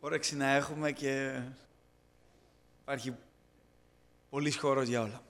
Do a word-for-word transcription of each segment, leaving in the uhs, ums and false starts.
όρεξη να έχουμε και υπάρχει πολύς χώρος για όλα.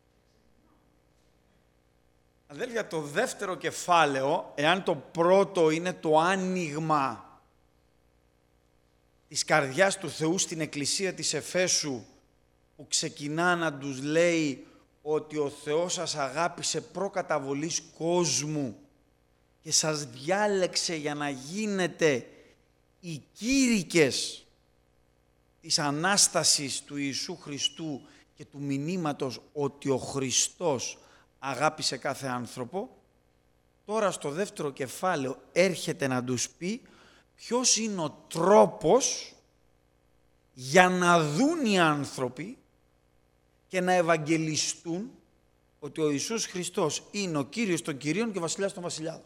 Αδέλφια, το δεύτερο κεφάλαιο, εάν το πρώτο είναι το άνοιγμα της καρδιάς του Θεού στην Εκκλησία της Εφέσου, που ξεκινά να τους λέει ότι ο Θεός σας αγάπησε προκαταβολής κόσμου και σας διάλεξε για να γίνετε οι κήρυκες της Ανάστασης του Ιησού Χριστού και του μηνύματος ότι ο Χριστός αγάπησε κάθε άνθρωπο, τώρα στο δεύτερο κεφάλαιο έρχεται να τους πει ποιος είναι ο τρόπος για να δουν οι άνθρωποι και να ευαγγελιστούν ότι ο Ιησούς Χριστός είναι ο Κύριος των Κυρίων και Βασιλιάς των Βασιλιάδων.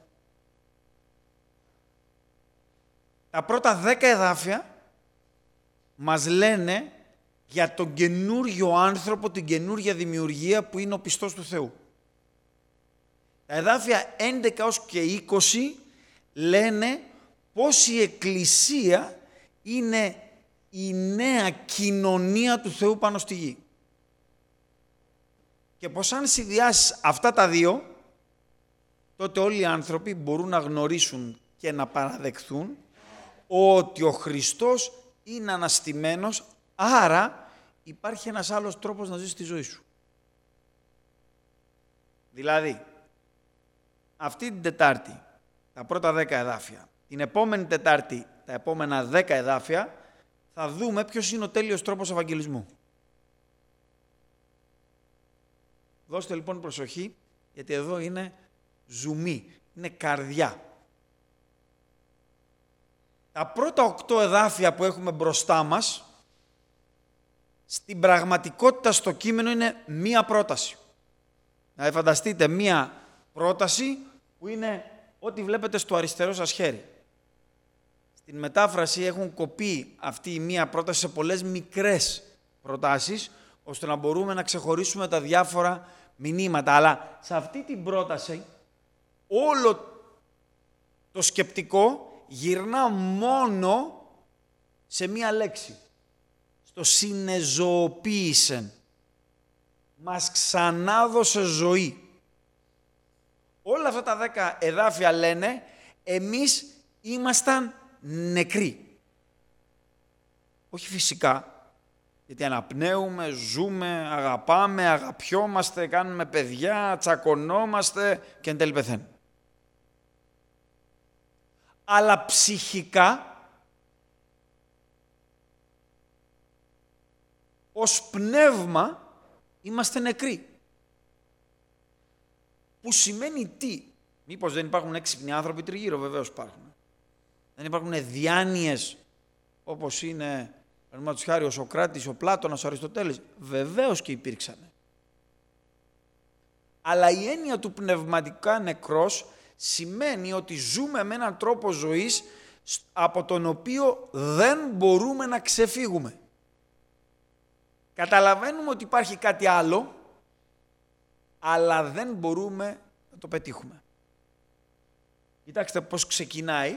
Τα πρώτα δέκα εδάφια μας λένε για τον καινούριο άνθρωπο, την καινούργια δημιουργία που είναι ο πιστός του Θεού. Τα εδάφια έντεκα έως και είκοσι λένε πως η Εκκλησία είναι η νέα κοινωνία του Θεού πάνω στη γη. Και πως αν συνδυάσεις αυτά τα δύο, τότε όλοι οι άνθρωποι μπορούν να γνωρίσουν και να παραδεχθούν ότι ο Χριστός είναι αναστημένος, άρα υπάρχει ένας άλλος τρόπος να ζήσεις τη ζωή σου. Δηλαδή, αυτή την Τετάρτη, τα πρώτα δέκα εδάφια, την επόμενη Τετάρτη, τα επόμενα δέκα εδάφια, θα δούμε ποιος είναι ο τέλειος τρόπος ευαγγελισμού. Δώστε λοιπόν προσοχή, γιατί εδώ είναι ζουμί, είναι καρδιά. Τα πρώτα οκτώ εδάφια που έχουμε μπροστά μας, στην πραγματικότητα στο κείμενο είναι μία πρόταση. Να φανταστείτε μία πρόταση που είναι ό,τι βλέπετε στο αριστερό σας χέρι. Στην μετάφραση έχουν κοπεί αυτή η μία πρόταση σε πολλές μικρές προτάσεις, ώστε να μπορούμε να ξεχωρίσουμε τα διάφορα μηνύματα. Αλλά σε αυτή την πρόταση όλο το σκεπτικό γυρνά μόνο σε μία λέξη. Στο συνεζωοποίησεν. Μας ξανάδωσε ζωή. Όλα αυτά τα δέκα εδάφια λένε εμείς ήμασταν νεκροί. Όχι φυσικά, γιατί αναπνέουμε, ζούμε, αγαπάμε, αγαπιόμαστε, κάνουμε παιδιά, τσακωνόμαστε και εν τέλει πεθαίνουμε. Αλλά ψυχικά, ως πνεύμα, είμαστε νεκροί. Που σημαίνει τι? Μήπως δεν υπάρχουν έξυπνοι άνθρωποι τριγύρω? Βεβαίως υπάρχουν. Δεν υπάρχουν διάνοιες όπως είναι, παραδείγματος χάρη, ο Σωκράτης, ο Πλάτωνας, ο Αριστοτέλης? Βεβαίως και υπήρξαν. Αλλά η έννοια του πνευματικά νεκρός σημαίνει ότι ζούμε με έναν τρόπο ζωής από τον οποίο δεν μπορούμε να ξεφύγουμε. Καταλαβαίνουμε ότι υπάρχει κάτι άλλο, αλλά δεν μπορούμε να το πετύχουμε. Κοιτάξτε πώς ξεκινάει.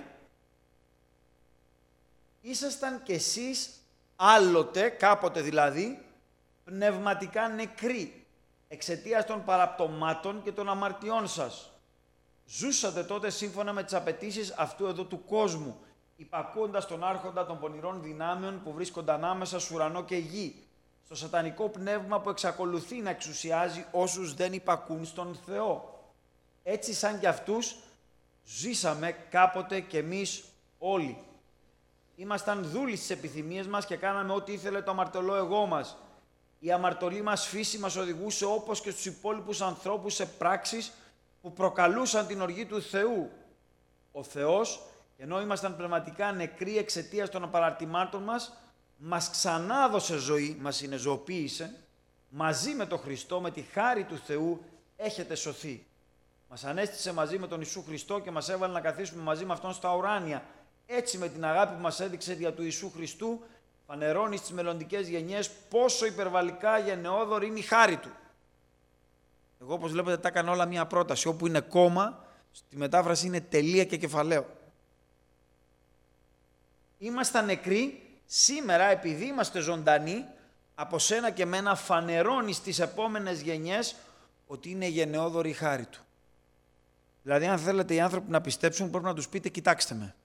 Ήσασταν κι εσείς άλλοτε, κάποτε δηλαδή, πνευματικά νεκροί, εξαιτίας των παραπτωμάτων και των αμαρτιών σας. Ζούσατε τότε σύμφωνα με τις απαιτήσεις αυτού εδώ του κόσμου, υπακούοντας τον άρχοντα των πονηρών δυνάμεων που βρίσκονται ανάμεσα στους ουρανό και γη, στο σατανικό πνεύμα που εξακολουθεί να εξουσιάζει όσους δεν υπακούν στον Θεό. Έτσι σαν κι αυτούς ζήσαμε κάποτε κι εμείς όλοι. Ήμασταν δούλοι στις επιθυμίες μας και κάναμε ό,τι ήθελε το αμαρτωλό εγώ μας. Η αμαρτωλή μας φύση μας οδηγούσε όπως και στους υπόλοιπους ανθρώπους σε πράξεις που προκαλούσαν την οργή του Θεού. Ο Θεός, ενώ ήμασταν πνευματικά νεκροί εξαιτίας των απαραρτημάτων μας, μας ξανάδωσε ζωή, μας συνεζωοποίησε, μαζί με τον Χριστό, με τη χάρη του Θεού, έχετε σωθεί. Μας ανέστησε μαζί με τον Ιησού Χριστό και μας έβαλε να καθίσουμε μαζί με Αυτόν στα ουράνια. Έτσι με την αγάπη που μας έδειξε δια του Ιησού Χριστού, φανερώνει στις μελλοντικές γενιές πόσο υπερβαλλικά γενναιόδωρη είναι η χάρη Του. Εγώ, όπως βλέπετε, τα έκανα όλα μία πρόταση. Όπου είναι κόμμα, στη μετάφραση είναι τελεία και κεφαλαίο. Ήμασταν νεκροί σήμερα, επειδή είμαστε ζωντανοί, από σένα και μένα φανερώνει στις επόμενες γενιές ότι είναι γενναιόδορη η χάρη του. Δηλαδή, αν θέλετε οι άνθρωποι να πιστέψουν, πρέπει να τους πείτε, κοιτάξτε με.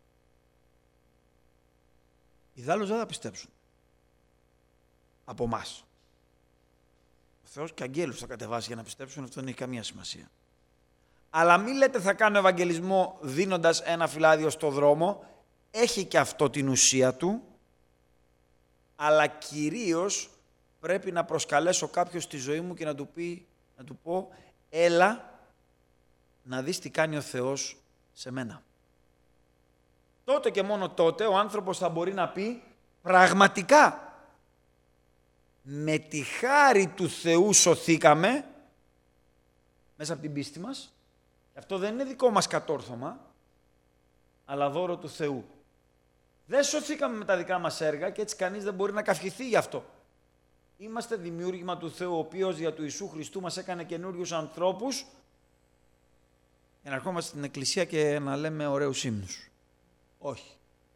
Ιδάλλως δεν θα πιστέψουν. Από εμάς. Ο Θεός και αγγέλους θα κατεβάσει για να πιστέψουν, αυτό δεν έχει καμία σημασία. Αλλά μην λέτε θα κάνω ευαγγελισμό δίνοντας ένα φυλάδιο στο δρόμο, έχει και αυτό την ουσία του, αλλά κυρίως πρέπει να προσκαλέσω κάποιον στη ζωή μου και να του, πει, να του πω, έλα να δεις τι κάνει ο Θεός σε μένα. Τότε και μόνο τότε ο άνθρωπος θα μπορεί να πει, πραγματικά, με τη χάρη του Θεού σωθήκαμε, μέσα από την πίστη μας, αυτό δεν είναι δικό μας κατόρθωμα, αλλά δώρο του Θεού. Δεν σωθήκαμε με τα δικά μας έργα και έτσι κανείς δεν μπορεί να καυχηθεί γι' αυτό. Είμαστε δημιούργημα του Θεού, ο οποίος δια του Ιησού Χριστού μας έκανε καινούριους ανθρώπους για να ερχόμαστε στην εκκλησία και να λέμε ωραίους ύμνους. Όχι.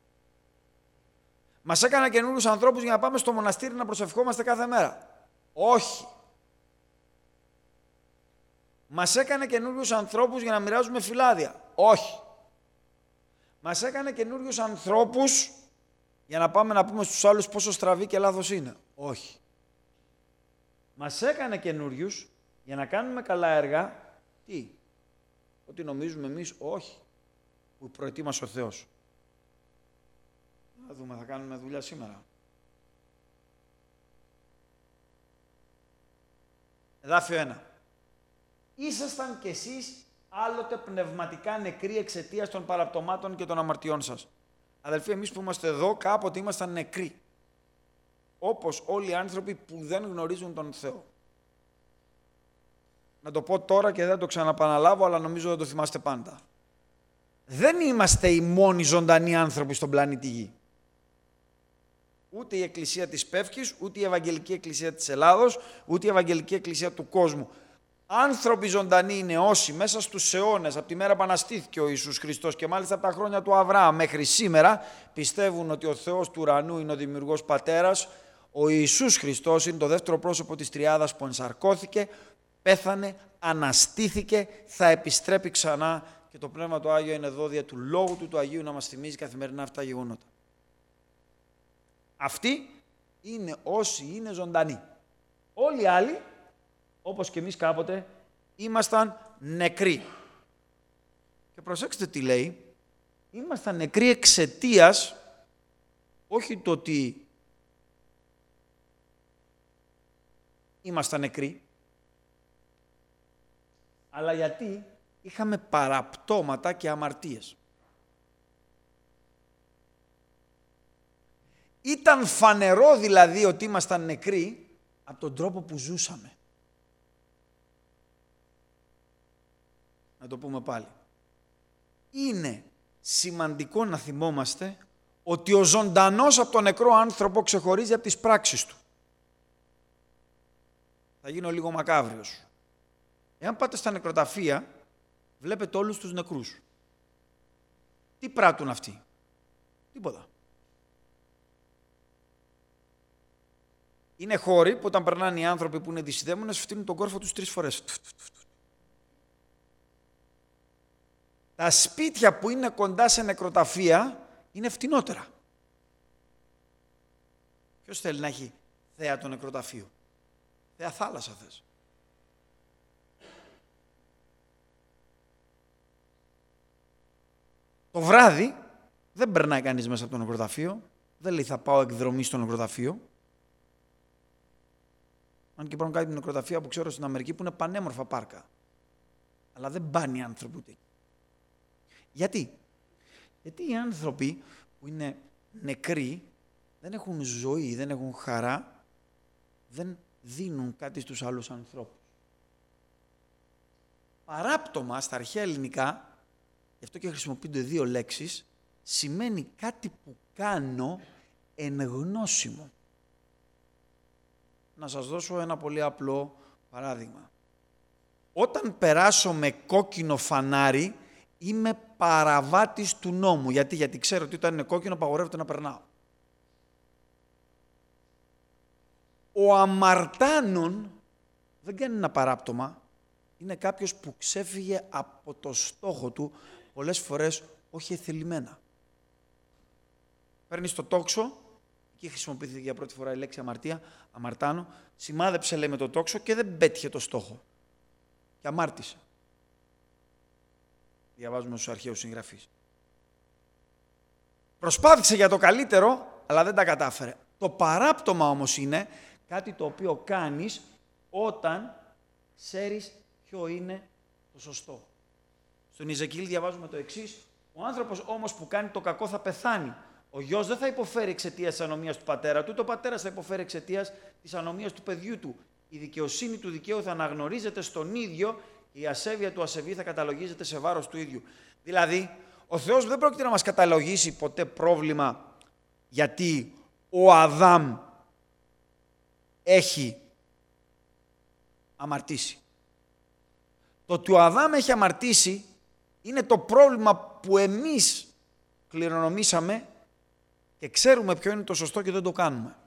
Μας έκανε καινούριους ανθρώπους για να πάμε στο μοναστήρι να προσευχόμαστε κάθε μέρα. Όχι. Μας έκανε καινούριους ανθρώπους για να μοιράζουμε φυλάδια. Όχι. Μας έκανε καινούριους ανθρώπους για να πάμε να πούμε στους άλλους πόσο στραβή και λάθος είναι. Όχι. Μας έκανε καινούριους για να κάνουμε καλά έργα. Τι? Ότι νομίζουμε εμείς, όχι. Που προετοίμασε ο Θεός. Θα δούμε, θα κάνουμε δουλειά σήμερα. Εδάφιο ένα. Ήσασταν κι εσείς άλλοτε πνευματικά νεκροί εξαιτίας των παραπτωμάτων και των αμαρτιών σας. Αδελφοί, εμείς που είμαστε εδώ, κάποτε ήμασταν νεκροί. Όπως όλοι οι άνθρωποι που δεν γνωρίζουν τον Θεό. Να το πω τώρα και δεν το ξαναπαναλάβω, αλλά νομίζω δεν το θυμάστε πάντα. Δεν είμαστε οι μόνοι ζωντανοί άνθρωποι στον πλανήτη Γη. Ούτε η Εκκλησία της Πεύκης, ούτε η Ευαγγελική Εκκλησία της Ελλάδος, ούτε η Ευαγγελική Εκκλησία του κόσμου. Άνθρωποι ζωντανοί είναι όσοι μέσα στους αιώνες, από τη μέρα που αναστήθηκε ο Ιησούς Χριστός και μάλιστα από τα χρόνια του Αβραάμ μέχρι σήμερα, πιστεύουν ότι ο Θεός του ουρανού είναι ο δημιουργός πατέρας, ο Ιησούς Χριστός είναι το δεύτερο πρόσωπο της τριάδας που ενσαρκώθηκε, πέθανε, αναστήθηκε, θα επιστρέψει ξανά και το Πνεύμα του Άγιο είναι εδώ δια του Λόγου του, του Αγίου να μας θυμίζει καθημερινά αυτά τα γεγονότα. Αυτοί είναι όσοι είναι ζωντανοί. Όλοι οι άλλοι, όπως και εμείς κάποτε, ήμασταν νεκροί. Και προσέξτε τι λέει, ήμασταν νεκροί εξαιτίας, όχι το ότι ήμασταν νεκροί, αλλά γιατί είχαμε παραπτώματα και αμαρτίες. Ήταν φανερό δηλαδή ότι ήμασταν νεκροί από τον τρόπο που ζούσαμε. Να το πούμε πάλι. Είναι σημαντικό να θυμόμαστε ότι ο ζωντανός από τον νεκρό άνθρωπο ξεχωρίζει από τις πράξεις του. Θα γίνω λίγο μακάβριος. Εάν πάτε στα νεκροταφεία, βλέπετε όλους τους νεκρούς. Τι πράττουν αυτοί? Τίποτα. Είναι χώροι που όταν περνάνε οι άνθρωποι που είναι δυσιδαίμονες φτύνουν τον κόρφο τους τρεις φορές. Τα σπίτια που είναι κοντά σε νεκροταφεία είναι φτηνότερα. Ποιος θέλει να έχει θέα το νεκροταφείο? Θέα θάλασσα θες. Το βράδυ δεν περνάει κανείς μέσα από το νεκροταφείο, δεν λέει θα πάω εκδρομή στο νεκροταφείο. Αν και υπάρχουν κάτι νεκροταφεία που ξέρω στην Αμερική που είναι πανέμορφα πάρκα. Αλλά δεν πάνε οι άνθρωποι ούτε εκεί. Γιατί? Γιατί οι άνθρωποι που είναι νεκροί δεν έχουν ζωή, δεν έχουν χαρά, δεν δίνουν κάτι στους άλλους ανθρώπους. Παράπτωμα στα αρχαία ελληνικά, γι' αυτό και χρησιμοποιούνται δύο λέξεις, σημαίνει κάτι που κάνω εν γνώση μου. Να σας δώσω ένα πολύ απλό παράδειγμα. Όταν περάσω με κόκκινο φανάρι, είμαι παραβάτης του νόμου. Γιατί, Γιατί ξέρω ότι όταν είναι κόκκινο απαγορεύεται να περνάω. Ο αμαρτάνων δεν κάνει ένα παράπτωμα, είναι κάποιος που ξέφυγε από το στόχο του, πολλές φορές όχι εθελημένα. Παίρνεις το τόξο, εκεί χρησιμοποιήθηκε για πρώτη φορά η λέξη αμαρτία, αμαρτάνω, σημάδεψε λέει με το τόξο και δεν πέτυχε το στόχο. Και αμάρτησε. Διαβάζουμε στους αρχαίους συγγραφείς. Προσπάθησε για το καλύτερο, αλλά δεν τα κατάφερε. Το παράπτωμα όμως είναι κάτι το οποίο κάνεις όταν ξέρεις ποιο είναι το σωστό. Στον Ιεζεκιήλ διαβάζουμε το εξής: ο άνθρωπος όμως που κάνει το κακό θα πεθάνει. Ο γιος δεν θα υποφέρει εξαιτίας της ανομίας του πατέρα του, το πατέρας θα υποφέρει εξαιτίας της ανομίας του παιδιού του. Η δικαιοσύνη του δικαίου θα αναγνωρίζεται στον ίδιο και η ασέβεια του ασεβή θα καταλογίζεται σε βάρος του ίδιου. Δηλαδή, ο Θεός δεν πρόκειται να μας καταλογίσει ποτέ πρόβλημα γιατί ο Αδάμ έχει αμαρτήσει. Το ότι ο Αδάμ έχει αμαρτήσει είναι το πρόβλημα που εμείς κληρονομήσαμε και ξέρουμε ποιο είναι το σωστό και δεν το κάνουμε.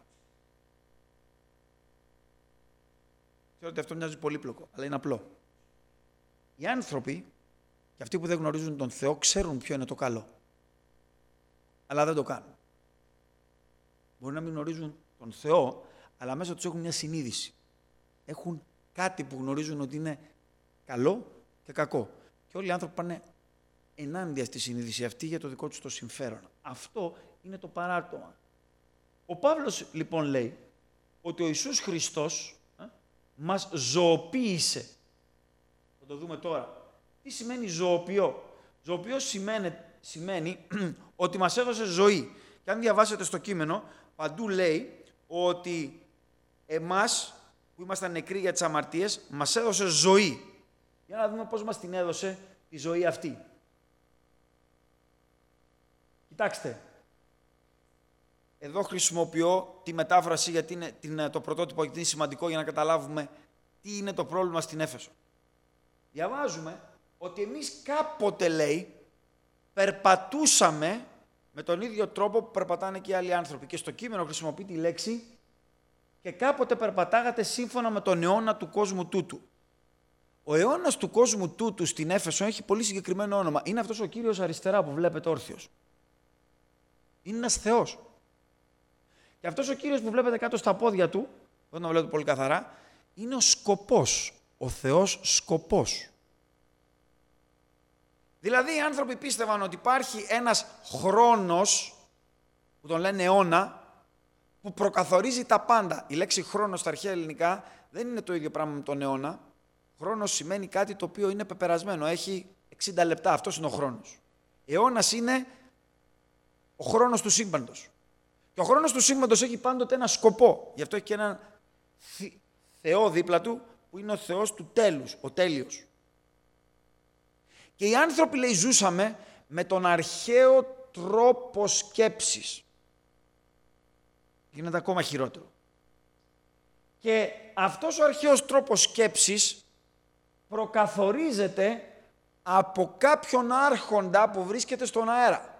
Ξέρω ότι αυτό μοιάζει πολύπλοκο, αλλά είναι απλό. Οι άνθρωποι και αυτοί που δεν γνωρίζουν τον Θεό ξέρουν ποιο είναι το καλό, αλλά δεν το κάνουν. Μπορεί να μην γνωρίζουν τον Θεό, αλλά μέσα τους έχουν μια συνείδηση. Έχουν κάτι που γνωρίζουν ότι είναι καλό και κακό. Και όλοι οι άνθρωποι πάνε ενάντια στη συνείδηση αυτή για το δικό τους το συμφέρον. Αυτό είναι το παράπτωμα. Ο Παύλος λοιπόν λέει ότι ο Ιησούς Χριστός ε, μας ζωοποίησε. Θα το δούμε τώρα. Τι σημαίνει ζωοποιώ? Ζωοποιώ σημαίνει, σημαίνει ότι μας έδωσε ζωή. Και αν διαβάσετε στο κείμενο, παντού λέει ότι εμάς που ήμασταν νεκροί για τις αμαρτίες, μας έδωσε ζωή. Για να δούμε πώς μας την έδωσε τη ζωή αυτή. Κοιτάξτε, εδώ χρησιμοποιώ τη μετάφραση γιατί είναι την, το πρωτότυπο γιατί είναι σημαντικό για να καταλάβουμε τι είναι το πρόβλημα στην Έφεσο. Διαβάζουμε ότι εμείς κάποτε, λέει, περπατούσαμε με τον ίδιο τρόπο που περπατάνε και οι άλλοι άνθρωποι. Και στο κείμενο χρησιμοποιεί τη λέξη και κάποτε περπατάγατε σύμφωνα με τον αιώνα του κόσμου τούτου. Ο αιώνας του κόσμου τούτου στην Έφεσο έχει πολύ συγκεκριμένο όνομα. Είναι αυτός ο Κύριος αριστερά που βλέπετε όρθιος. Είναι ένας Θεός. Και αυτός ο Κύριος που βλέπετε κάτω στα πόδια του, δεν το βλέπετε πολύ καθαρά, είναι ο σκοπός. Ο Θεός σκοπός. Δηλαδή οι άνθρωποι πίστευαν ότι υπάρχει ένας χρόνος, που τον λένε αιώνα, που προκαθορίζει τα πάντα. Η λέξη χρόνος στα αρχαία ελληνικά δεν είναι το ίδιο πράγμα με τον αιώνα. Χρόνος σημαίνει κάτι το οποίο είναι πεπερασμένο, έχει εξήντα λεπτά, αυτός είναι ο χρόνος. Αιώνας είναι ο χρόνος του σύμπαντος. Και ο χρόνος του σύμπαντος έχει πάντοτε ένα σκοπό. Γι' αυτό έχει και έναν Θεό δίπλα του, που είναι ο Θεός του τέλους, ο τέλειος. Και οι άνθρωποι, λέει, ζούσαμε με τον αρχαίο τρόπο σκέψης. Γίνεται ακόμα χειρότερο. Και αυτός ο αρχαίος τρόπος σκέψης προκαθορίζεται από κάποιον άρχοντα που βρίσκεται στον αέρα.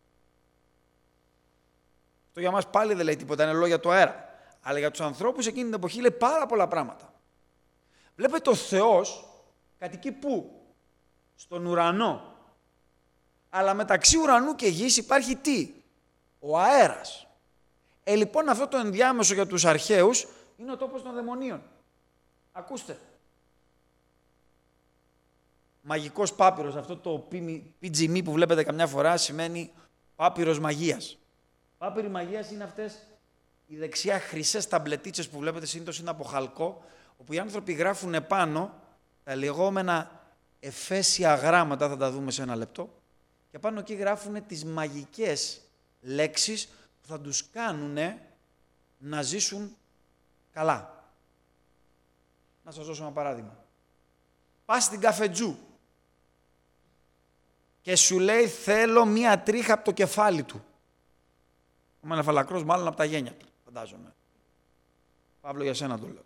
Αυτό για μας πάλι δεν λέει τίποτα, είναι λόγια του αέρα. Αλλά για τους ανθρώπους εκείνη την εποχή λέει πάρα πολλά πράγματα. Βλέπετε ο Θεός κατοικεί πού? Στον ουρανό. Αλλά μεταξύ ουρανού και γης υπάρχει τι? Ο αέρας. Ε, λοιπόν αυτό το ενδιάμεσο για τους αρχαίους είναι ο τόπος των δαιμονίων. Ακούστε. Μαγικός πάπυρος, αυτό το πι τζι εμ που βλέπετε καμιά φορά σημαίνει πάπυρος μαγείας. Πάπυροι μαγείας είναι αυτές οι δεξιά χρυσές ταμπλετίτσες που βλέπετε, συνήθως είναι από χαλκό, όπου οι άνθρωποι γράφουν επάνω τα λεγόμενα εφέσια γράμματα, θα τα δούμε σε ένα λεπτό, και πάνω εκεί γράφουν τις μαγικές λέξεις που θα τους κάνουν να ζήσουν καλά. Να σας δώσω ένα παράδειγμα. Πας στην καφετζού και σου λέει θέλω μία τρίχα από το κεφάλι του. Ο είναι φαλακρός μάλλον από τα γένια του, φαντάζομαι. Παύλο, για σένα το λέω.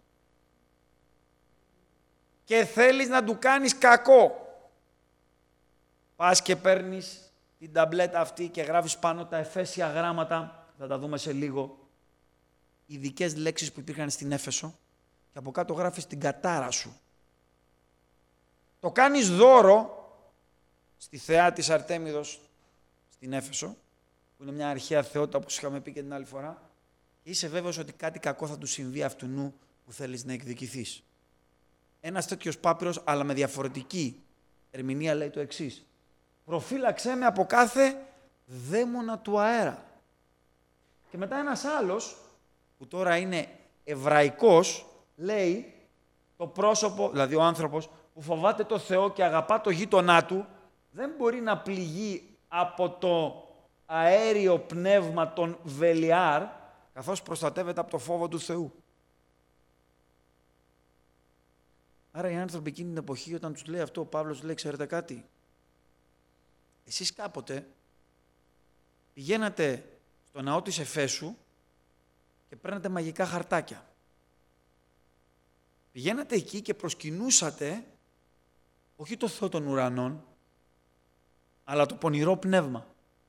Και θέλεις να του κάνεις κακό. Πας και παίρνεις την ταμπλέτα αυτή και γράφεις πάνω τα εφέσια γράμματα, θα τα δούμε σε λίγο. ειδικές λέξεις που υπήρχαν στην Έφεσο και από κάτω γράφει στην κατάρα σου. Το κάνεις δώρο στη θεά της Αρτέμιδος στην Έφεσο, που είναι μια αρχαία θεότητα όπως είχαμε πει και την άλλη φορά, και είσαι βέβαιος ότι κάτι κακό θα του συμβεί αυτού που θέλεις να εκδικηθείς. Ένας τέτοιος πάπυρος, αλλά με διαφορετική ερμηνεία, λέει το εξής. Προφύλαξέ με από κάθε δαίμονα του αέρα. Και μετά ένας άλλος, που τώρα είναι εβραϊκός, λέει το πρόσωπο, δηλαδή ο άνθρωπος που φοβάται το Θεό και αγαπά το γείτονά του, δεν μπορεί να πληγεί από το αέριο πνεύμα των Βελιάρ, καθώς προστατεύεται από το φόβο του Θεού. Άρα οι άνθρωποι εκείνη την εποχή, όταν τους λέει αυτό, ο Παύλος λέει, ξέρετε κάτι, εσείς κάποτε πηγαίνατε στο ναό της Εφέσου και παίρνατε μαγικά χαρτάκια. Πηγαίνατε εκεί και προσκυνούσατε όχι το Θεό των ουρανών, αλλά το πονηρό πνεύμα.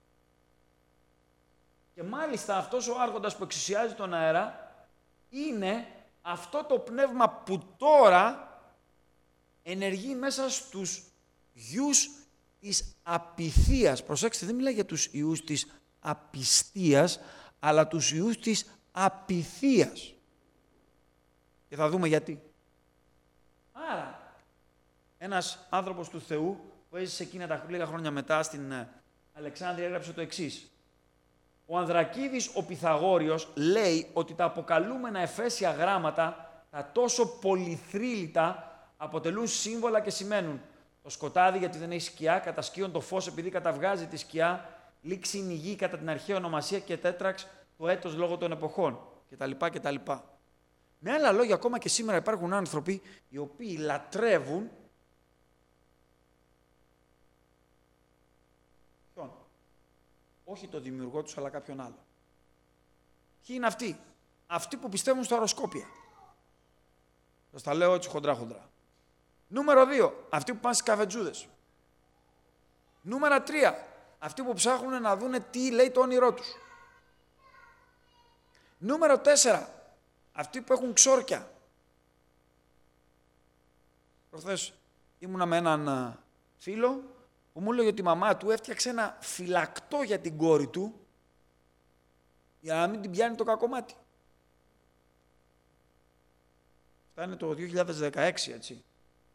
Και μάλιστα αυτός ο άρχοντας που εξουσιάζει τον αέρα είναι αυτό το πνεύμα που τώρα ενεργεί μέσα στους γιους της απειθίας. Προσέξτε, δεν μιλάει για τους ιούς της απιστίας, αλλά τους ιούς της απειθίας. Και θα δούμε γιατί. Άρα, ένας άνθρωπος του Θεού που έζησε εκείνα τα λίγα χρόνια μετά στην Αλεξάνδρεια έγραψε το εξής. Ο Ανδρακίδης ο Πυθαγόριος λέει ότι τα αποκαλούμενα εφέσια γράμματα, τα τόσο πολυθρύλιτα, αποτελούν σύμβολα και σημαίνουν το σκοτάδι γιατί δεν έχει σκιά, κατασκύον το φως επειδή καταβγάζει τη σκιά, λήξη είναι η γη κατά την αρχαία ονομασία και τέτραξ το έτος λόγω των εποχών κτλ. κτλ. Με άλλα λόγια, ακόμα και σήμερα υπάρχουν άνθρωποι οι οποίοι λατρεύουν ποιον? Όχι το δημιουργό τους, αλλά κάποιον άλλο. Ποιοι είναι αυτοί? Αυτοί που πιστεύουν στα οροσκόπια. Σας τα λέω έτσι χοντρά χοντρά. Νούμερο δύο, αυτοί που πάνε στις καφετζούδες. Νούμερο τρία, αυτοί που ψάχνουν να δούνε τι λέει το όνειρό τους. Νούμερο τέσσερα, αυτοί που έχουν ξόρκια. Προχθές ήμουνα με έναν φίλο που μου έλεγε ότι η μαμά του έφτιαξε ένα φυλακτό για την κόρη του για να μην την πιάνει το κακομάτι. Αυτά είναι το δύο χιλιάδες δεκαέξι, έτσι.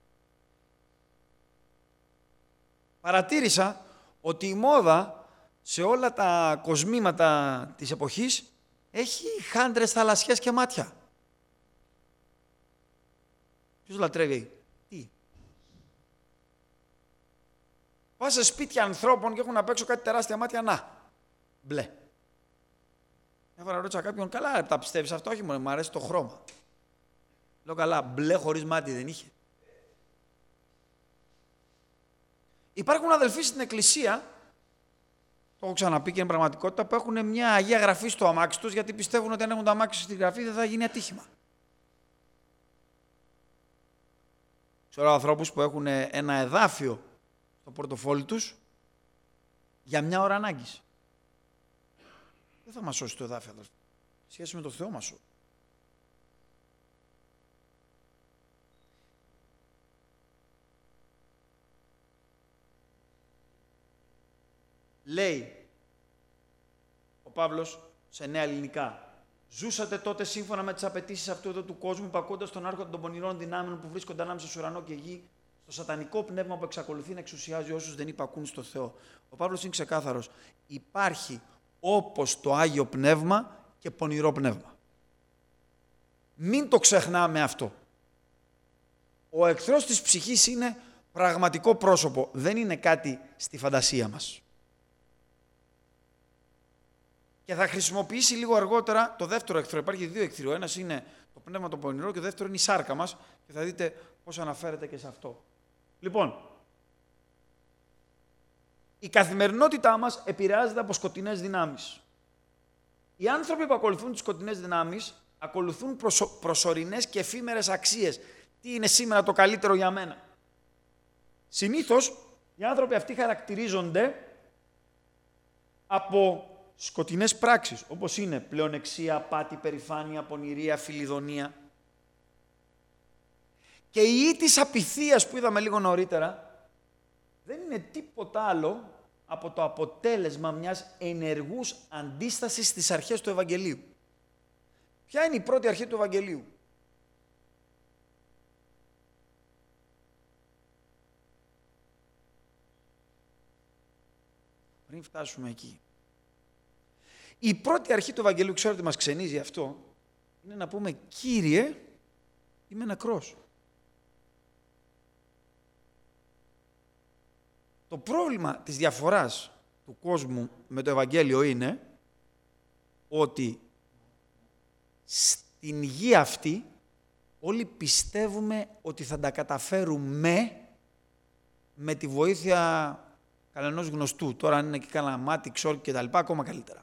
Παρατήρησα ότι η μόδα σε όλα τα κοσμήματα της εποχής έχει χάντρες θαλασσιές και μάτια. Ποιος λατρεύει? Τι? Πας σε σπίτια ανθρώπων και έχουν απ' έξω κάτι τεράστια μάτια, να, μπλε. Μια φορά ρώτησα κάποιον, καλά τα πιστεύεις αυτό? Όχι μόνο, μου αρέσει το χρώμα. Λέω, καλά, μπλε χωρίς μάτι δεν είχε? Υπάρχουν αδελφοί στην εκκλησία, το έχω ξαναπεί και είναι πραγματικότητα, που έχουν μια Αγία Γραφή στο αμάξι τους, γιατί πιστεύουν ότι αν έχουν το αμάξι στη Γραφή δεν θα γίνει ατύχημα. Ξέρω ανθρώπους που έχουν ένα εδάφιο στο πορτοφόλι τους για μια ώρα ανάγκης. Δεν θα μας σώσει το εδάφιο, αδελφοί. Σχέση με το Θεό μας σώσει. Λέει ο Παύλος σε νέα ελληνικά. Ζούσατε τότε σύμφωνα με τις απαιτήσεις αυτού εδώ του κόσμου, υπακούοντας τον άρχοντα των πονηρών δυνάμεων που βρίσκονται ανάμεσα στο ουρανό και γη, στο σατανικό πνεύμα που εξακολουθεί να εξουσιάζει όσους δεν υπακούν στο Θεό. Ο Παύλος είναι ξεκάθαρος. Υπάρχει όπως το Άγιο Πνεύμα και πονηρό πνεύμα. Μην το ξεχνάμε αυτό. Ο εχθρός της ψυχής είναι πραγματικό πρόσωπο. Δεν είναι κάτι στη φαντασία μας. Και θα χρησιμοποιήσει λίγο αργότερα το δεύτερο εχθρό. Υπάρχει δύο εχθροί. Ο ένας είναι το πνεύμα το πονηρό και το δεύτερο είναι η σάρκα μας. Και θα δείτε πώς αναφέρεται και σε αυτό. Λοιπόν, η καθημερινότητά μας επηρεάζεται από σκοτεινές δυνάμεις. Οι άνθρωποι που ακολουθούν τις σκοτεινές δυνάμεις ακολουθούν προσω... προσωρινές και εφήμερες αξίες. Τι είναι σήμερα το καλύτερο για μένα? Συνήθως οι άνθρωποι αυτοί χαρακτηρίζονται από σκοτεινές πράξεις, όπως είναι πλεονεξία, πάτη, περηφάνεια, πονηρία, φιλιδονία. Και η ή της απειθίας που είδαμε λίγο νωρίτερα, δεν είναι τίποτα άλλο από το αποτέλεσμα μιας ενεργούς αντίστασης στις αρχές του Ευαγγελίου. Ποια είναι η πρώτη αρχή του Ευαγγελίου? Πριν φτάσουμε εκεί. Η πρώτη αρχή του Ευαγγελίου, ξέρω ότι μας ξενίζει αυτό, είναι να πούμε «Κύριε, είμαι νεκρός». Το πρόβλημα της διαφοράς του κόσμου με το Ευαγγέλιο είναι ότι στην γη αυτή όλοι πιστεύουμε ότι θα τα καταφέρουμε με τη βοήθεια κανενός γνωστού. Τώρα αν είναι και κανένα μάτι, ξόρκι και τα λοιπά, ακόμα καλύτερα.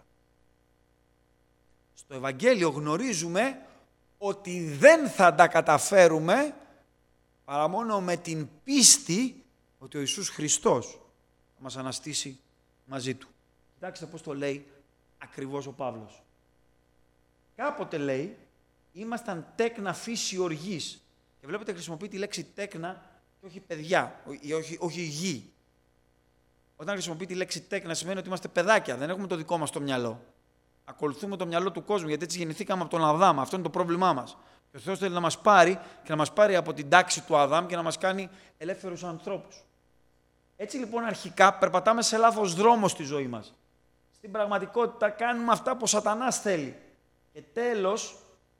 Στο Ευαγγέλιο γνωρίζουμε ότι δεν θα τα καταφέρουμε παρά μόνο με την πίστη ότι ο Ιησούς Χριστός θα μας αναστήσει μαζί Του. Κοιτάξτε πώς το λέει ακριβώς ο Παύλος. Κάποτε λέει, ήμασταν τέκνα φύση οργής. Και βλέπετε χρησιμοποιεί τη λέξη τέκνα και όχι παιδιά, όχι, όχι γη. Όταν χρησιμοποιεί τη λέξη τέκνα σημαίνει ότι είμαστε παιδάκια, δεν έχουμε το δικό μας το μυαλό. Ακολουθούμε το μυαλό του κόσμου, γιατί έτσι γεννηθήκαμε από τον Αδάμ. Αυτό είναι το πρόβλημά μας. Και ο Θεός θέλει να μας πάρει και να μας πάρει από την τάξη του Αδάμ και να μας κάνει ελεύθερους ανθρώπους. Έτσι λοιπόν αρχικά περπατάμε σε λάθος δρόμο στη ζωή μας. Στην πραγματικότητα κάνουμε αυτά που ο Σατανάς θέλει. Και τέλος,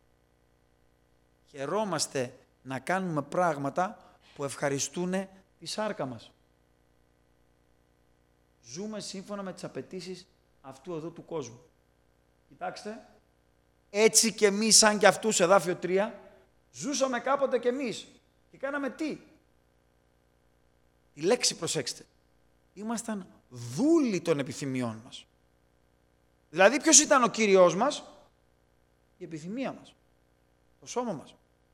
χαιρόμαστε να κάνουμε πράγματα που ευχαριστούν τη σάρκα μας. Ζούμε σύμφωνα με τις απαιτήσεις αυτού εδώ του κόσμου. Κοιτάξτε, έτσι και εμείς σαν και αυτούς, εδάφιο τρία, ζούσαμε κάποτε και εμείς. Και κάναμε τι? Η λέξη, προσέξτε, ήμασταν δούλοι των επιθυμιών μας. Δηλαδή ποιος ήταν ο Κύριος μας? Η επιθυμία μας, το σώμα μας.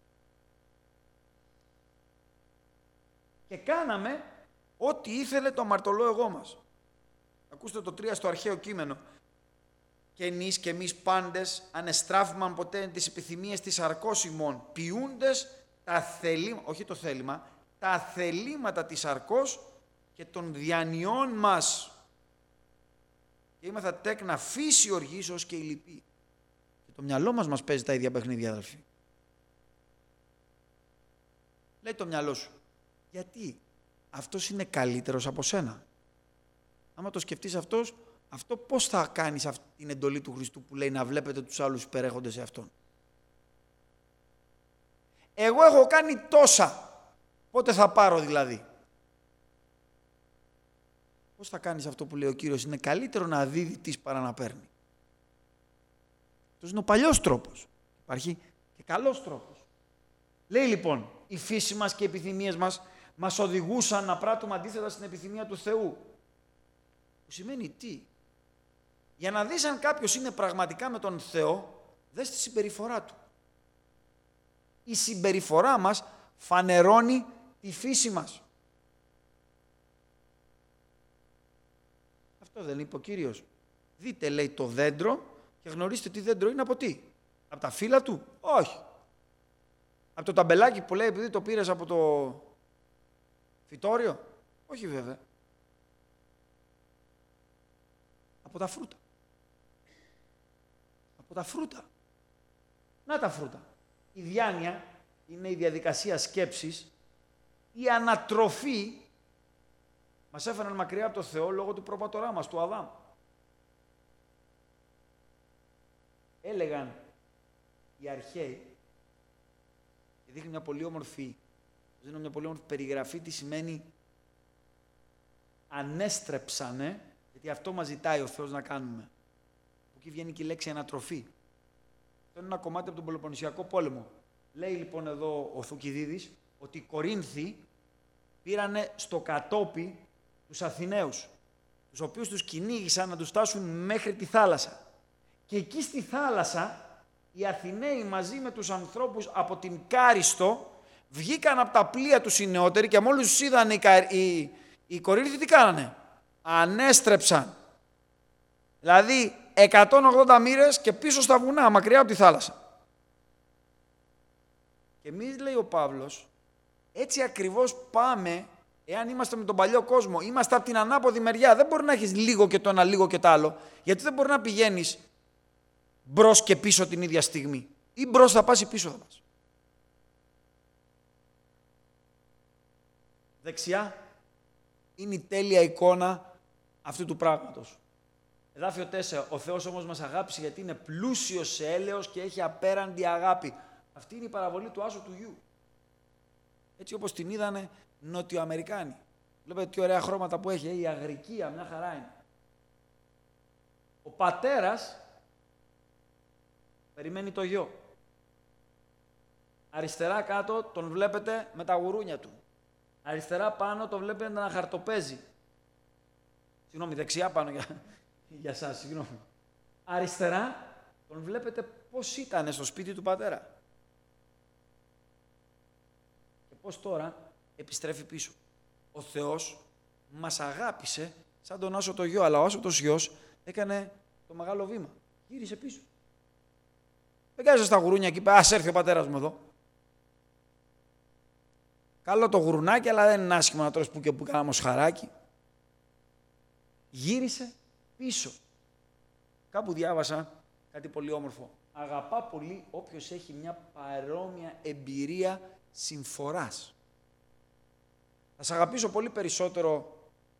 Και κάναμε ό,τι ήθελε το αμαρτωλό εγώ μας. Ακούστε το τρία στο αρχαίο κείμενο. Και εμείς και εμείς πάντες ανεστράφημαν ποτέ τις επιθυμίες της σαρκός ημών, ποιούντες τα θελήματα, όχι το θέλημα, τα θελήματα της σαρκός και των διανοιών μας. Και ήμαθα τέκνα φύση οργής ως και η λυπή. Και το μυαλό μας μας παίζει τα ίδια παιχνίδια, αδελφοί. Λέει το μυαλό σου, γιατί αυτός είναι καλύτερος από σένα? Άμα το σκεφτείς αυτός, αυτό πώς θα κάνεις αυτή την εντολή του Χριστού που λέει να βλέπετε τους άλλους υπερέχοντες σε Αυτόν? Εγώ έχω κάνει τόσα, πότε θα πάρω δηλαδή? Πώς θα κάνεις αυτό που λέει ο Κύριος? Είναι καλύτερο να δίδει της παρά να παίρνει. Αυτός είναι ο παλιός τρόπος. Υπάρχει και καλός τρόπος. Λέει λοιπόν, η φύση μας και οι επιθυμίες μας μας οδηγούσαν να πράττουμε αντίθετα στην επιθυμία του Θεού. Που σημαίνει τι? Για να δεις αν κάποιος είναι πραγματικά με τον Θεό, δες τη συμπεριφορά του. Η συμπεριφορά μας φανερώνει τη φύση μας. Αυτό δεν είπε ο Κύριος? Δείτε, λέει, το δέντρο και γνωρίστε τι δέντρο είναι από τι? Από τα φύλλα του? Όχι. Από το ταμπελάκι που λέει επειδή το πήρες από το φυτόριο? Όχι βέβαια. Από τα φρούτα. Από τα φρούτα. Να τα φρούτα. Η διάνοια είναι η διαδικασία σκέψης, η ανατροφή μας έφεραν μακριά από το Θεό λόγω του προπατορά μας, του Αδάμ. Έλεγαν οι αρχαίοι, και δείχνει μια πολύ όμορφη, δίνω μια πολύ όμορφη περιγραφή τι σημαίνει ανέστρεψανε, γιατί αυτό μας ζητάει ο Θεός να κάνουμε. Από εκεί βγαίνει και η λέξη ανατροφή. Αυτό είναι ένα κομμάτι από τον Πελοποννησιακό πόλεμο. Λέει λοιπόν εδώ ο Θουκυδίδης ότι οι Κορίνθοι πήρανε στο κατόπι τους Αθηναίους, τους οποίους τους κυνήγησαν να τους φτάσουν μέχρι τη θάλασσα. Και εκεί στη θάλασσα οι Αθηναίοι μαζί με τους ανθρώπους από την Κάριστο βγήκαν από τα πλοία τους οι νεότεροι και μόλις τους είδαν οι, οι, οι Κορίνθοι τι κάνανε? Ανέστρεψαν. Δηλαδή εκατόν ογδόντα μοίρες και πίσω στα βουνά, μακριά από τη θάλασσα. Και εμείς, λέει ο Παύλος, έτσι ακριβώς πάμε, εάν είμαστε με τον παλιό κόσμο, είμαστε από την ανάποδη μεριά. Δεν μπορεί να έχεις λίγο και το ένα, λίγο και το άλλο, γιατί δεν μπορεί να πηγαίνεις μπρος και πίσω την ίδια στιγμή. Ή μπρος θα πας ή πίσω θα πας. Δεξιά είναι η τέλεια εικόνα αυτού του πράγματος. Εδάφιο τέσσερα. Ο Θεός όμως μας αγάπησε γιατί είναι πλούσιος σε έλεος και έχει απέραντη αγάπη. Αυτή είναι η παραβολή του άσου του γιου. Έτσι όπως την είδανε Νοτιοαμερικάνοι. Βλέπετε τι ωραία χρώματα που έχει. Η αγρικία, μια χαρά είναι. Ο πατέρας περιμένει το γιο. Αριστερά κάτω τον βλέπετε με τα γουρούνια του. Αριστερά πάνω τον βλέπετε να χαρτοπέζει. Συγγνώμη, δεξιά πάνω για, για σας, συγγνώμη. Αριστερά τον βλέπετε πώς ήταν στο σπίτι του πατέρα. Και πώς τώρα επιστρέφει πίσω. Ο Θεός μας αγάπησε σαν τον άσο το γιο, αλλά ο άσωτος γιος έκανε το μεγάλο βήμα. Γύρισε πίσω. Δεν κάθισε στα γουρούνια και είπε, ας έρθει ο πατέρας μου εδώ. Καλό το γουρνάκι, αλλά δεν είναι άσχημα να τρως που και που κάνα μοσχαράκι. Γύρισε πίσω. Κάπου διάβασα κάτι πολύ όμορφο. Αγαπά πολύ όποιος έχει μια παρόμοια εμπειρία συμφοράς. Θα σε αγαπήσω πολύ περισσότερο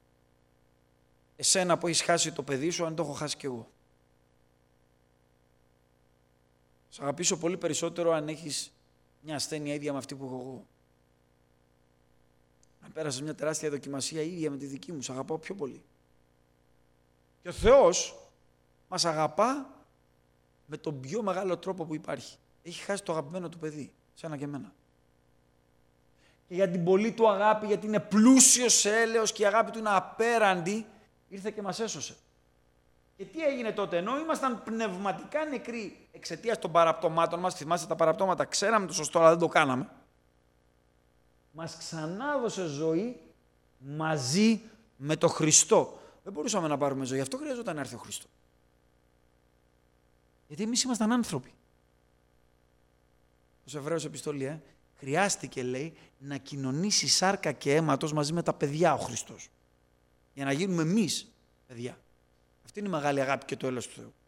εσένα που έχεις χάσει το παιδί σου, αν το έχω χάσει κι εγώ. Θα σε αγαπήσω πολύ περισσότερο αν έχεις μια ασθένεια ίδια με αυτή που έχω εγώ. Αν πέρασες μια τεράστια δοκιμασία ίδια με τη δική μου, σε αγαπάω πιο πολύ. Και ο Θεός μας αγαπά με τον πιο μεγάλο τρόπο που υπάρχει. Έχει χάσει το αγαπημένο του παιδί, σένα και εμένα. Και για την πολύ του αγάπη, γιατί είναι πλούσιος σε έλεος και η αγάπη του είναι απέραντη, ήρθε και μας έσωσε. Και τι έγινε τότε, ενώ ήμασταν πνευματικά νεκροί εξαιτίας των παραπτωμάτων μας, θυμάστε τα παραπτώματα, ξέραμε το σωστό, αλλά δεν το κάναμε. Μας ξανάδωσε ζωή μαζί με τον Χριστό. Δεν μπορούσαμε να πάρουμε ζωή, αυτό χρειαζόταν να έρθει ο Χριστός. Γιατί εμείς ήμασταν άνθρωποι. Ως Εβραίος επιστολή, ε, χρειάστηκε, λέει, να κοινωνήσει σάρκα και αίματος μαζί με τα παιδιά ο Χριστός. Για να γίνουμε εμείς παιδιά. Αυτή είναι η μεγάλη αγάπη και το έλεος του Θεού.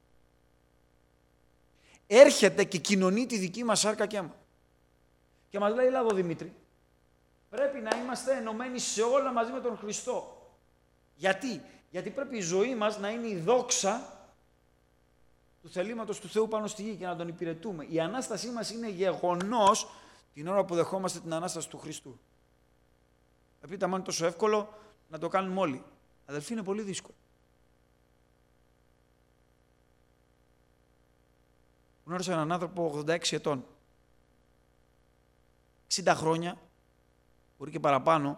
Έρχεται και κοινωνεί τη δική μας σάρκα και αίμα. Και μας λέει, Λάδο Δημήτρη, πρέπει να είμαστε ενωμένοι σε όλα μαζί με τον Χριστό. Γιατί? Γιατί πρέπει η ζωή μας να είναι η δόξα του θελήματος του Θεού πάνω στη γη και να τον υπηρετούμε. Η Ανάστασή μας είναι γεγονός την ώρα που δεχόμαστε την Ανάσταση του Χριστού. Θα πείτε, άμα είναι τόσο εύκολο να το κάνουμε όλοι. Αδελφοί, είναι πολύ δύσκολο. Γνώρισα έναν άνθρωπο ογδόντα έξι ετών. εξήντα χρόνια, μπορεί και παραπάνω,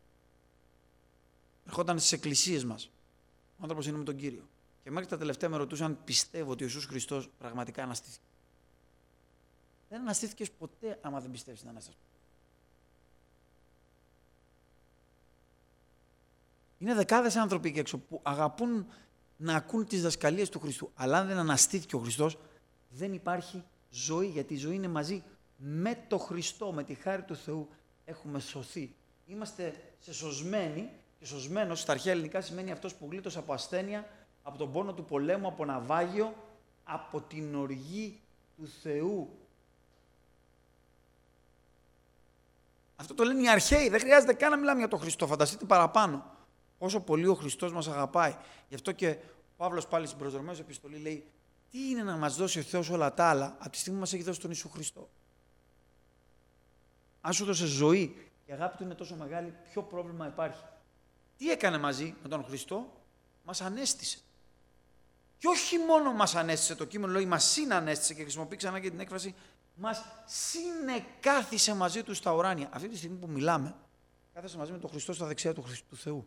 ερχόταν στις εκκλησίες μας. Ο άνθρωπος είναι με τον Κύριο. Και μέχρι τα τελευταία με ρωτούσαν, πιστεύω ότι ο Ιησούς Χριστός πραγματικά αναστήθηκε. Δεν αναστήθηκες ποτέ άμα δεν πιστεύεις στην Ανάσταση. Είναι δεκάδες άνθρωποι εκεί έξω που αγαπούν να ακούν τις δασκαλίες του Χριστού. Αλλά αν δεν αναστήθηκε ο Χριστός, δεν υπάρχει ζωή. Γιατί η ζωή είναι μαζί με το Χριστό, με τη χάρη του Θεού έχουμε σωθεί. Είμαστε σε σωσμένοι και σωσμένος στα αρχαία ελληνικά σημαίνει αυτός που γλίτωσε από ασθένεια, από τον πόνο του πολέμου, από ναυάγιο, από την οργή του Θεού. Αυτό το λένε οι αρχαίοι, δεν χρειάζεται καν να μιλάμε για τον Χριστό, φανταστείτε παραπάνω. Όσο πολύ ο Χριστός μας αγαπάει. Γι' αυτό και ο Παύλος πάλι στην προς Ρωμαίους επιστολή λέει, τι είναι να μας δώσει ο Θεός όλα τα άλλα, από τη στιγμή που μας έχει δώσει τον Ιησού Χριστό. Αν σου δώσε ζωή, η αγάπη του είναι τόσο μεγάλη, ποιο πρόβλημα υπάρχει. Τι έκανε μαζί με τον Χριστό, μας ανέστησε. Και όχι μόνο μας ανέστησε, το κείμενο λέει μας συνανέστησε και χρησιμοποιεί ξανά και την έκφραση μας συνεκάθισε μαζί του στα ουράνια. Αυτή τη στιγμή που μιλάμε, κάθεσε μαζί με τον Χριστό στα δεξιά του, του Θεού.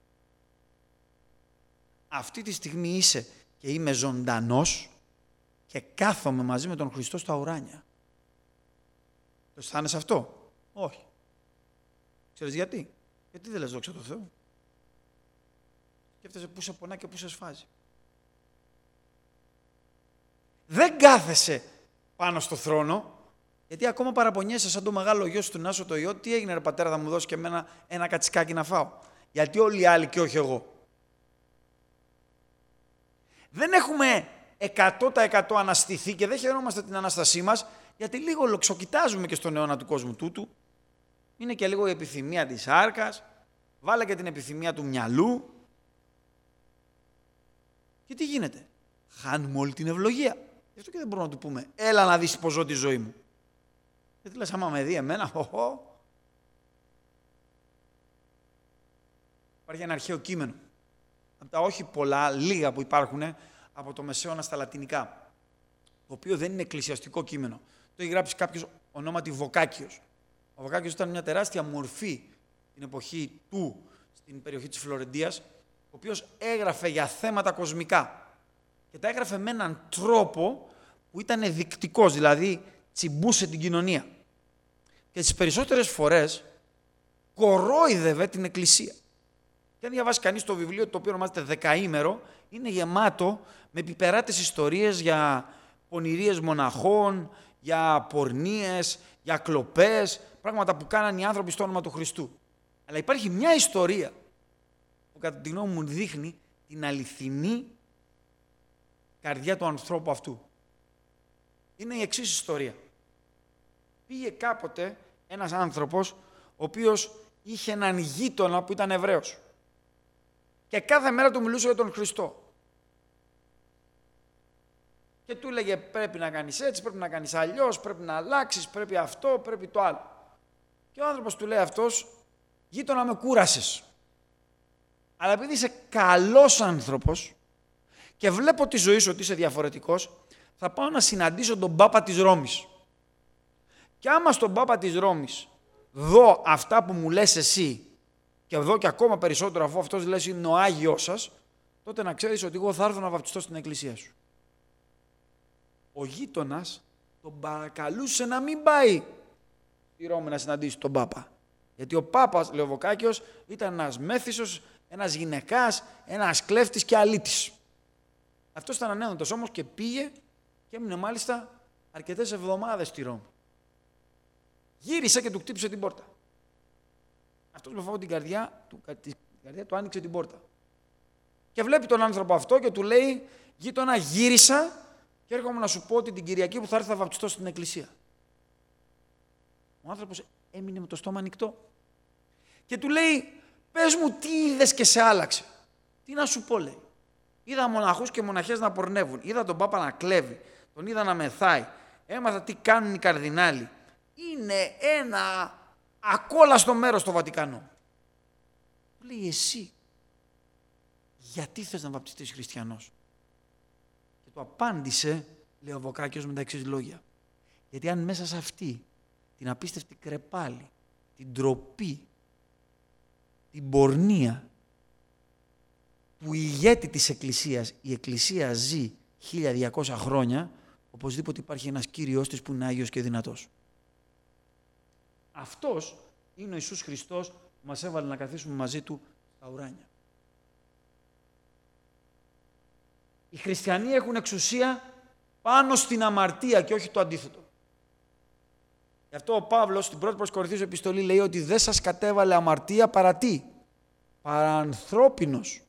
Αυτή τη στιγμή είσαι και είμαι ζωντανός και κάθομαι μαζί με τον Χριστό στα ουράνια. Το αισθάνεσαι αυτό? Όχι. Ξέρεις γιατί? Γιατί δεν λες δόξα τω Θεώ? Σκέφτεσαι πού σε πονά και πού σε σφάζει. δεν κάθεσαι πάνω στο θρόνο, γιατί ακόμα παραπονιέσαι σαν το μεγάλο γιο του Νάσο το ιό, τι έγινε ρε πατέρα, θα μου δώσει και εμένα ένα κατσικάκι να φάω. Γιατί όλοι οι άλλοι και όχι εγώ. Δεν έχουμε εκατό τοις εκατό αναστηθεί και δεν χαιρόμαστε την Ανάστασή μας, γιατί λίγο λοξοκοιτάζουμε και στον αιώνα του κόσμου τούτου. Είναι και λίγο η επιθυμία της σάρκας, βάλε και την επιθυμία του μυαλού. Και τι γίνεται, χάνουμε όλη την ευλογία. Γι' αυτό και δεν μπορούμε να του πούμε, έλα να δεις πώς ζω τη ζωή μου. Γιατί λες, άμα με δει εμένα, χωχώ. Υπάρχει ένα αρχαίο κείμενο, από τα όχι πολλά, λίγα που υπάρχουν, από το Μεσαίωνα στα λατινικά, το οποίο δεν είναι εκκλησιαστικό κείμενο. Το έχει γράψει κάποιος ονόματι Βοκάκιος. Ο Βοκάκιος ήταν μια τεράστια μορφή την εποχή του, στην περιοχή της Φλωρεντίας, ο οποίος έγραφε για θέματα κοσμικά. Και τα έγραφε με έναν τρόπο που ήταν δεικτικός, δηλαδή τσιμπούσε την κοινωνία. Και τις περισσότερες φορές κορόιδευε την Εκκλησία. Και αν διαβάσει κανείς το βιβλίο, το οποίο ονομάζεται Δεκαήμερο, είναι γεμάτο με πιπεράτες ιστορίες για πονηρίες μοναχών, για πορνίες, για κλοπές, πράγματα που κάναν οι άνθρωποι στο όνομα του Χριστού. Αλλά υπάρχει μια ιστορία που κατά τη γνώμη μου δείχνει την αληθινή καρδιά του ανθρώπου αυτού. Είναι η εξής ιστορία. Πήγε κάποτε ένας άνθρωπος, ο οποίος είχε έναν γείτονα που ήταν Εβραίος. Και κάθε μέρα του μιλούσε για τον Χριστό. Και του έλεγε πρέπει να κάνεις έτσι, πρέπει να κάνεις αλλιώς, πρέπει να αλλάξεις, πρέπει αυτό, πρέπει το άλλο. Και ο άνθρωπος του λέει αυτός, γείτονα με κούρασες. Αλλά επειδή είσαι καλός άνθρωπος και βλέπω τη ζωή σου ότι είσαι διαφορετικός, θα πάω να συναντήσω τον Πάπα της Ρώμης. Και άμα στον Πάπα της Ρώμης δω αυτά που μου λες εσύ και δω και ακόμα περισσότερο αφού αυτός λες είναι ο Άγιος σας, τότε να ξέρεις ότι εγώ θα έρθω να βαπτιστώ στην εκκλησία σου. Ο γείτονας τον παρακαλούσε να μην πάει στη Ρώμη να συναντήσει τον Πάπα. Γιατί ο Πάπας, λέει ο Βοκάκιος, ήταν ένας μέθησος, ένας γυναικάς, ένας κλέφτης και αλήτης. Αυτός ήταν ανέδοντος όμως και πήγε και έμεινε μάλιστα αρκετές εβδομάδες στη Ρώμη. Γύρισε και του χτύπησε την πόρτα. Αυτός με φόβο την καρδιά του, την καρδιά του άνοιξε την πόρτα. Και βλέπει τον άνθρωπο αυτό και του λέει, γείτονα, γύρισα και έρχομαι να σου πω ότι την Κυριακή που θα έρθει θα βαπτιστώ στην εκκλησία. Ο άνθρωπος έμεινε με το στόμα ανοιχτό. Και του λέει, πες μου τι είδες και σε άλλαξε. Τι να σου πω, λέει. Είδα μοναχούς και μοναχές να πορνεύουν. Είδα τον Πάπα να κλέβει. Τον είδα να μεθάει. Έμαθα τι κάνουν οι καρδινάλοι. Είναι ένα ακόλαστο μέρος στο Βατικανό. Του λέει, εσύ γιατί θες να βαπτιστείς χριστιανός? Και του απάντησε, λέει ο Βοκάκιος, με τα εξής λόγια. Γιατί αν μέσα σε αυτή την απίστευτη κρεπάλη, την ντροπή, την πορνεία που ηγέτη της Εκκλησίας, η Εκκλησία ζει χίλια διακόσια χρόνια, οπωσδήποτε υπάρχει ένας Κύριος της που είναι Άγιος και δυνατός. Αυτός είναι ο Ιησούς Χριστός που μας έβαλε να καθίσουμε μαζί Του στα ουράνια. Οι χριστιανοί έχουν εξουσία πάνω στην αμαρτία και όχι το αντίθετο. Γι' αυτό ο Παύλος στην πρώτη προς Κορινθίους επιστολή λέει ότι δεν σας κατέβαλε αμαρτία παρά τι? Παρά ανθρώπινος.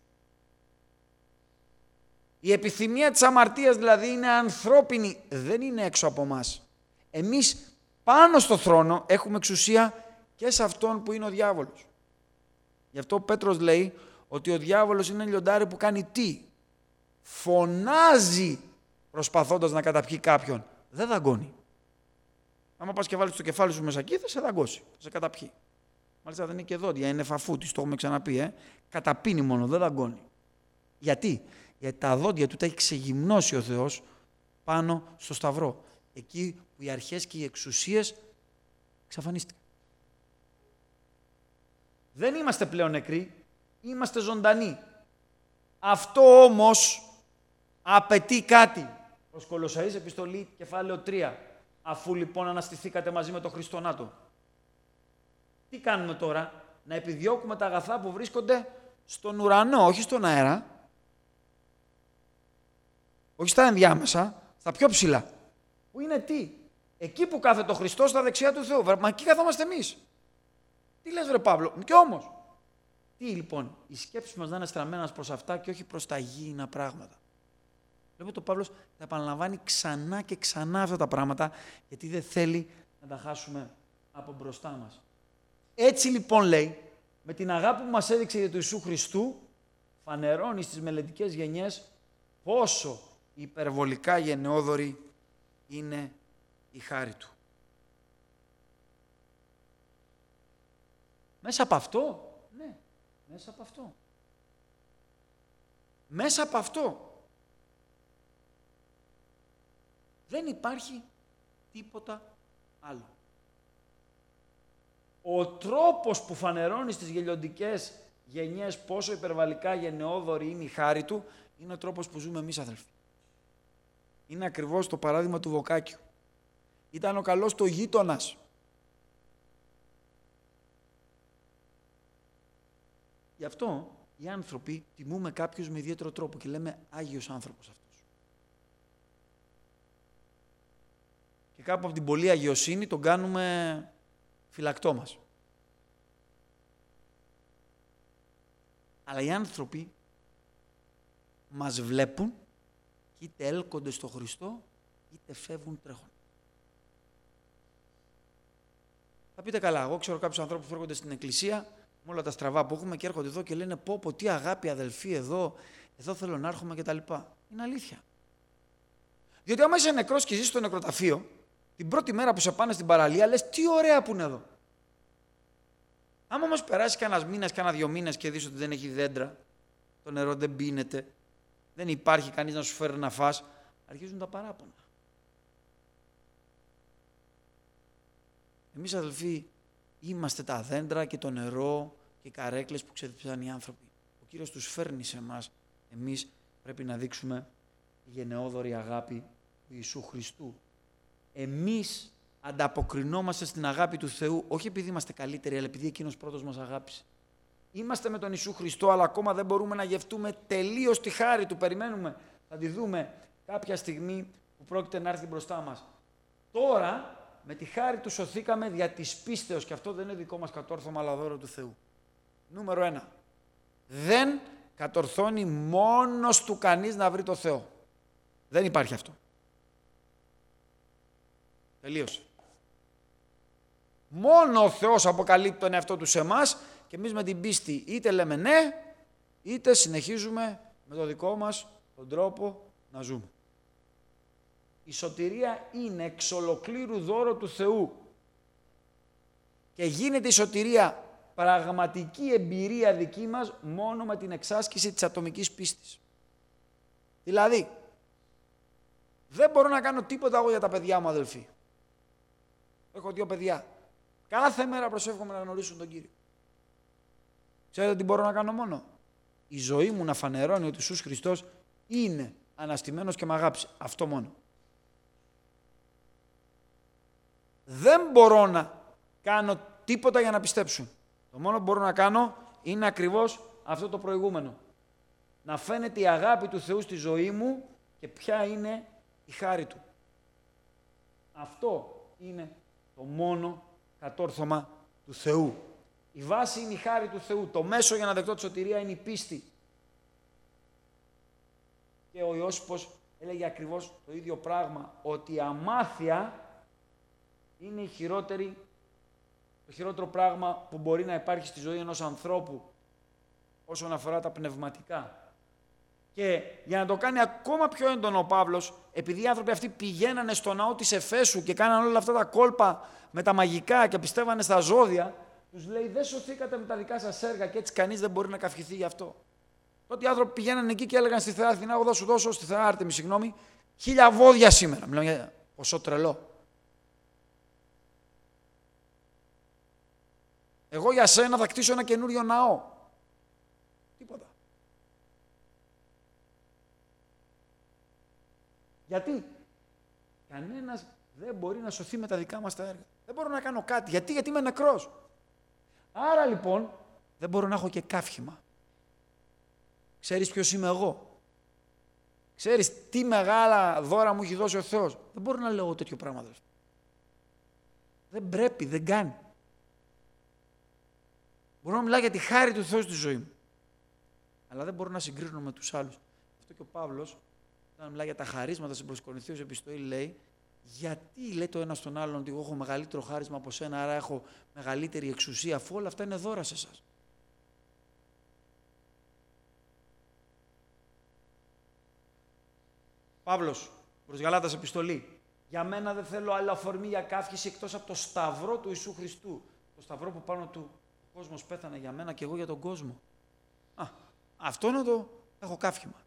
Η επιθυμία της αμαρτίας δηλαδή είναι ανθρώπινη, δεν είναι έξω από μας. Εμείς πάνω στο θρόνο έχουμε εξουσία και σε αυτόν που είναι ο διάβολος. Γι' αυτό ο Πέτρος λέει ότι ο διάβολος είναι λιοντάρι που κάνει τι? Φωνάζει προσπαθώντας να καταπιεί κάποιον. Δεν δαγκώνει. Άμα πας και βάλεις το κεφάλι σου μέσα εκεί, θα σε δαγκώσει, θα σε καταπιεί. Μάλιστα δεν είναι και δόντια, είναι φαφούτης, το έχουμε ξαναπεί. Ε. Καταπίνει μόνο, δεν δαγκώνει. Γιατί? Γιατί τα δόντια του τα έχει ξεγυμνώσει ο Θεός πάνω στο Σταυρό. Εκεί που οι αρχές και οι εξουσίες εξαφανίστηκαν. Δεν είμαστε πλέον νεκροί, είμαστε ζωντανοί. Αυτό όμως απαιτεί κάτι. Προς Κολοσσαείς επιστολή κεφάλαιο τρία. Αφού λοιπόν αναστηθήκατε μαζί με τον Χριστό Νάτο. Τι κάνουμε τώρα? Να επιδιώκουμε τα αγαθά που βρίσκονται στον ουρανό, όχι στον αέρα. Όχι στα ενδιάμεσα. Στα πιο ψηλά. Που είναι τι? Εκεί που κάθεται ο Χριστός στα δεξιά του Θεού. Μα εκεί καθόμαστε εμείς. Τι λες, βρε Παύλο? Και όμως. Τι λοιπόν, οι σκέψεις μας να είναι στραμμένες προς αυτά και όχι προς τα γήινα πράγματα. Βλέπετε ο Παύλος θα επαναλαμβάνει ξανά και ξανά αυτά τα πράγματα, γιατί δεν θέλει να τα χάσουμε από μπροστά μας. Έτσι λοιπόν λέει, με την αγάπη που μας έδειξε για του Ιησού Χριστού, φανερώνει στις μελλοντικές γενιές πόσο υπερβολικά γενναιόδορη είναι η χάρη του. Μέσα από αυτό, ναι, μέσα από αυτό. Μέσα από αυτό. Δεν υπάρχει τίποτα άλλο. Ο τρόπος που φανερώνει στις γελιοντικές γενιές πόσο υπερβαλλικά γενναιόδορη είναι η χάρη του, είναι ο τρόπος που ζούμε εμείς, αδελφοί. Είναι ακριβώς το παράδειγμα του Βοκάκιου. Ήταν ο καλός το γείτονας. Γι' αυτό οι άνθρωποι τιμούμε κάποιους με ιδιαίτερο τρόπο και λέμε Άγιος άνθρωπος αυτός. Και κάπου από την πολλή αγιοσύνη τον κάνουμε φυλακτό μας. Αλλά οι άνθρωποι μας βλέπουν και είτε έλκονται στο Χριστό είτε φεύγουν τρέχον. Θα πείτε καλά, εγώ ξέρω κάποιους ανθρώπους που έρχονται στην εκκλησία με όλα τα στραβά που έχουμε και έρχονται εδώ και λένε πω πω τι αγάπη αδελφοί εδώ, εδώ θέλω να έρχομαι κτλ. Είναι αλήθεια. Διότι άμα είσαι νεκρός και ζεις στο νεκροταφείο, την πρώτη μέρα που σε πάνε στην παραλία λες τι ωραία που είναι εδώ. Άμα όμως περάσει κανένας μήνας, κανένα δυο μήνες και δεις ότι δεν έχει δέντρα, το νερό δεν πίνεται, δεν υπάρχει κανείς να σου φέρει να φας, αρχίζουν τα παράπονα. Εμείς αδελφοί είμαστε τα δέντρα και το νερό και οι καρέκλες που ξεδιψάνε οι άνθρωποι. Ο Κύριος τους φέρνει σε εμάς. Εμείς πρέπει να δείξουμε τη γενναιόδορη αγάπη του Ιησού Χριστού. Εμείς ανταποκρινόμαστε στην αγάπη του Θεού, όχι επειδή είμαστε καλύτεροι, αλλά επειδή εκείνος πρώτος μας αγάπησε. Είμαστε με τον Ιησού Χριστό, αλλά ακόμα δεν μπορούμε να γευτούμε τελείως τη χάρη του. Περιμένουμε, θα τη δούμε κάποια στιγμή που πρόκειται να έρθει μπροστά μας. Τώρα, με τη χάρη του σωθήκαμε δια της πίστεως, και αυτό δεν είναι δικό μας κατόρθωμα, αλλά δώρο του Θεού. Νούμερο ένα. Δεν κατορθώνει μόνος του κανείς να βρει το Θεό. Δεν υπάρχει αυτό. Τελείωσε. Μόνο ο Θεός αποκαλύπτει τον εαυτό του σε εμάς και εμείς με την πίστη είτε λέμε ναι, είτε συνεχίζουμε με το δικό μας τον τρόπο να ζούμε. Η σωτηρία είναι εξ ολοκλήρου δώρο του Θεού και γίνεται η σωτηρία πραγματική εμπειρία δική μας μόνο με την εξάσκηση της ατομικής πίστης. Δηλαδή, δεν μπορώ να κάνω τίποτα εγώ για τα παιδιά μου, αδελφοί. Έχω δύο παιδιά. Κάθε μέρα προσεύχομαι να γνωρίσουν τον Κύριο. Ξέρετε τι μπορώ να κάνω μόνο? Η ζωή μου να φανερώνει ότι ο Ιησούς Χριστός είναι αναστημένος και μ' αγάπησε. Αυτό μόνο. Δεν μπορώ να κάνω τίποτα για να πιστέψουν. Το μόνο που μπορώ να κάνω είναι ακριβώς αυτό το προηγούμενο. Να φαίνεται η αγάπη του Θεού στη ζωή μου και ποια είναι η χάρη του. Αυτό είναι το μόνο κατόρθωμα του Θεού. Η βάση είναι η χάρη του Θεού. Το μέσο για να δεχτώ τη σωτηρία είναι η πίστη. Και ο Ιώσυπος έλεγε ακριβώς το ίδιο πράγμα, ότι η αμάθεια είναι η χειρότερη, το χειρότερο πράγμα που μπορεί να υπάρχει στη ζωή ενός ανθρώπου όσον αφορά τα πνευματικά. Και για να το κάνει ακόμα πιο έντονο ο Παύλος, επειδή οι άνθρωποι αυτοί πηγαίνανε στο ναό της Εφέσου και κάνανε όλα αυτά τα κόλπα με τα μαγικά και πιστεύανε στα ζώδια, τους λέει δεν σωθήκατε με τα δικά σας έργα και έτσι κανείς δεν μπορεί να καυχηθεί γι' αυτό. Τότε οι άνθρωποι πηγαίνανε εκεί και έλεγαν στη Θεά Αθηνά, εγώ θα σου δώσω στη Θεά Άρτεμη, συγγνώμη, χίλια βόδια σήμερα. Μιλάμε για ποσό τρελό. Εγώ για σένα θα κτίσω ένα καινούριο ναό. Τίποτα. Γιατί κανένας δεν μπορεί να σωθεί με τα δικά μας τα έργα. Δεν μπορώ να κάνω κάτι. Γιατί, γιατί είμαι νεκρός. Άρα λοιπόν δεν μπορώ να έχω και καύχημα. Ξέρεις ποιος είμαι εγώ? Ξέρεις τι μεγάλα δώρα μου έχει δώσει ο Θεός. Δεν μπορώ να λέω τέτοιο πράγμα, αδελφέ. Δεν πρέπει, δεν κάνει. Μπορώ να μιλάω για τη χάρη του Θεού στη ζωή μου. Αλλά δεν μπορώ να συγκρίνω με τους άλλους. Αυτό και ο Παύλος, όταν μιλάει για τα χαρίσματα στην προς Κορινθίους επιστολή, λέει, γιατί λέει το ένα στον άλλον ότι εγώ έχω μεγαλύτερο χάρισμα από σένα, άρα έχω μεγαλύτερη εξουσία, αφού όλα αυτά είναι δώρα σε εσάς. Παύλος, προς Γαλάτας επιστολή. Για μένα δεν θέλω άλλη αφορμή για καύχηση εκτός από το σταυρό του Ιησού Χριστού. Το σταυρό που πάνω του ο κόσμος πέθανε για μένα και εγώ για τον κόσμο. Α, αυτό να το έχω καύχημα.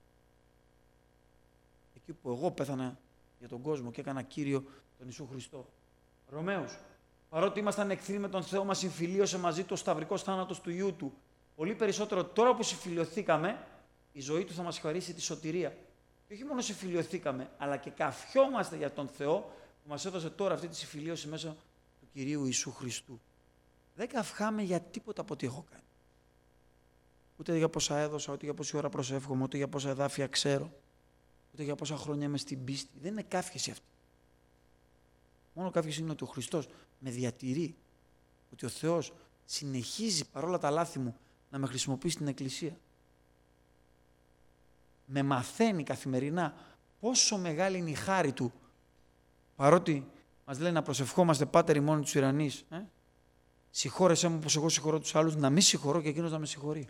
Εκεί που εγώ πέθανα για τον κόσμο και έκανα Κύριο τον Ιησού Χριστό. Ρωμαίους, παρότι ήμασταν εχθροί με τον Θεό, μας συμφιλίωσε μαζί του ο σταυρικός θάνατος του Υιού Του. Πολύ περισσότερο τώρα που συμφιλιωθήκαμε, η ζωή Του θα μας χαρίσει τη σωτηρία. Και όχι μόνο συμφιλιωθήκαμε, αλλά και καφιόμαστε για τον Θεό που μας έδωσε τώρα αυτή τη συμφιλίωση μέσα του Κυρίου Ιησού Χριστού. Δεν καυχάμαι για τίποτα από ό,τι έχω κάνει. Ούτε για πόσα έδωσα, ούτε για πόση ώρα προσεύχομαι, ούτε για πόσα εδάφια ξέρω, ούτε για πόσα χρόνια είμαι στην πίστη. Δεν είναι καύχηση αυτή. Μόνο καύχηση είναι ότι ο Χριστός με διατηρεί, ότι ο Θεός συνεχίζει παρόλα τα λάθη μου να με χρησιμοποιεί στην Εκκλησία. Με μαθαίνει καθημερινά πόσο μεγάλη είναι η χάρη Του, παρότι μας λέει να προσευχόμαστε Πάτερ ημών τους ουρανείς. Ε? Συγχώρεσέ μου πως εγώ συγχωρώ τους άλλους, να μην συγχωρώ και εκείνος να με συγχωρεί.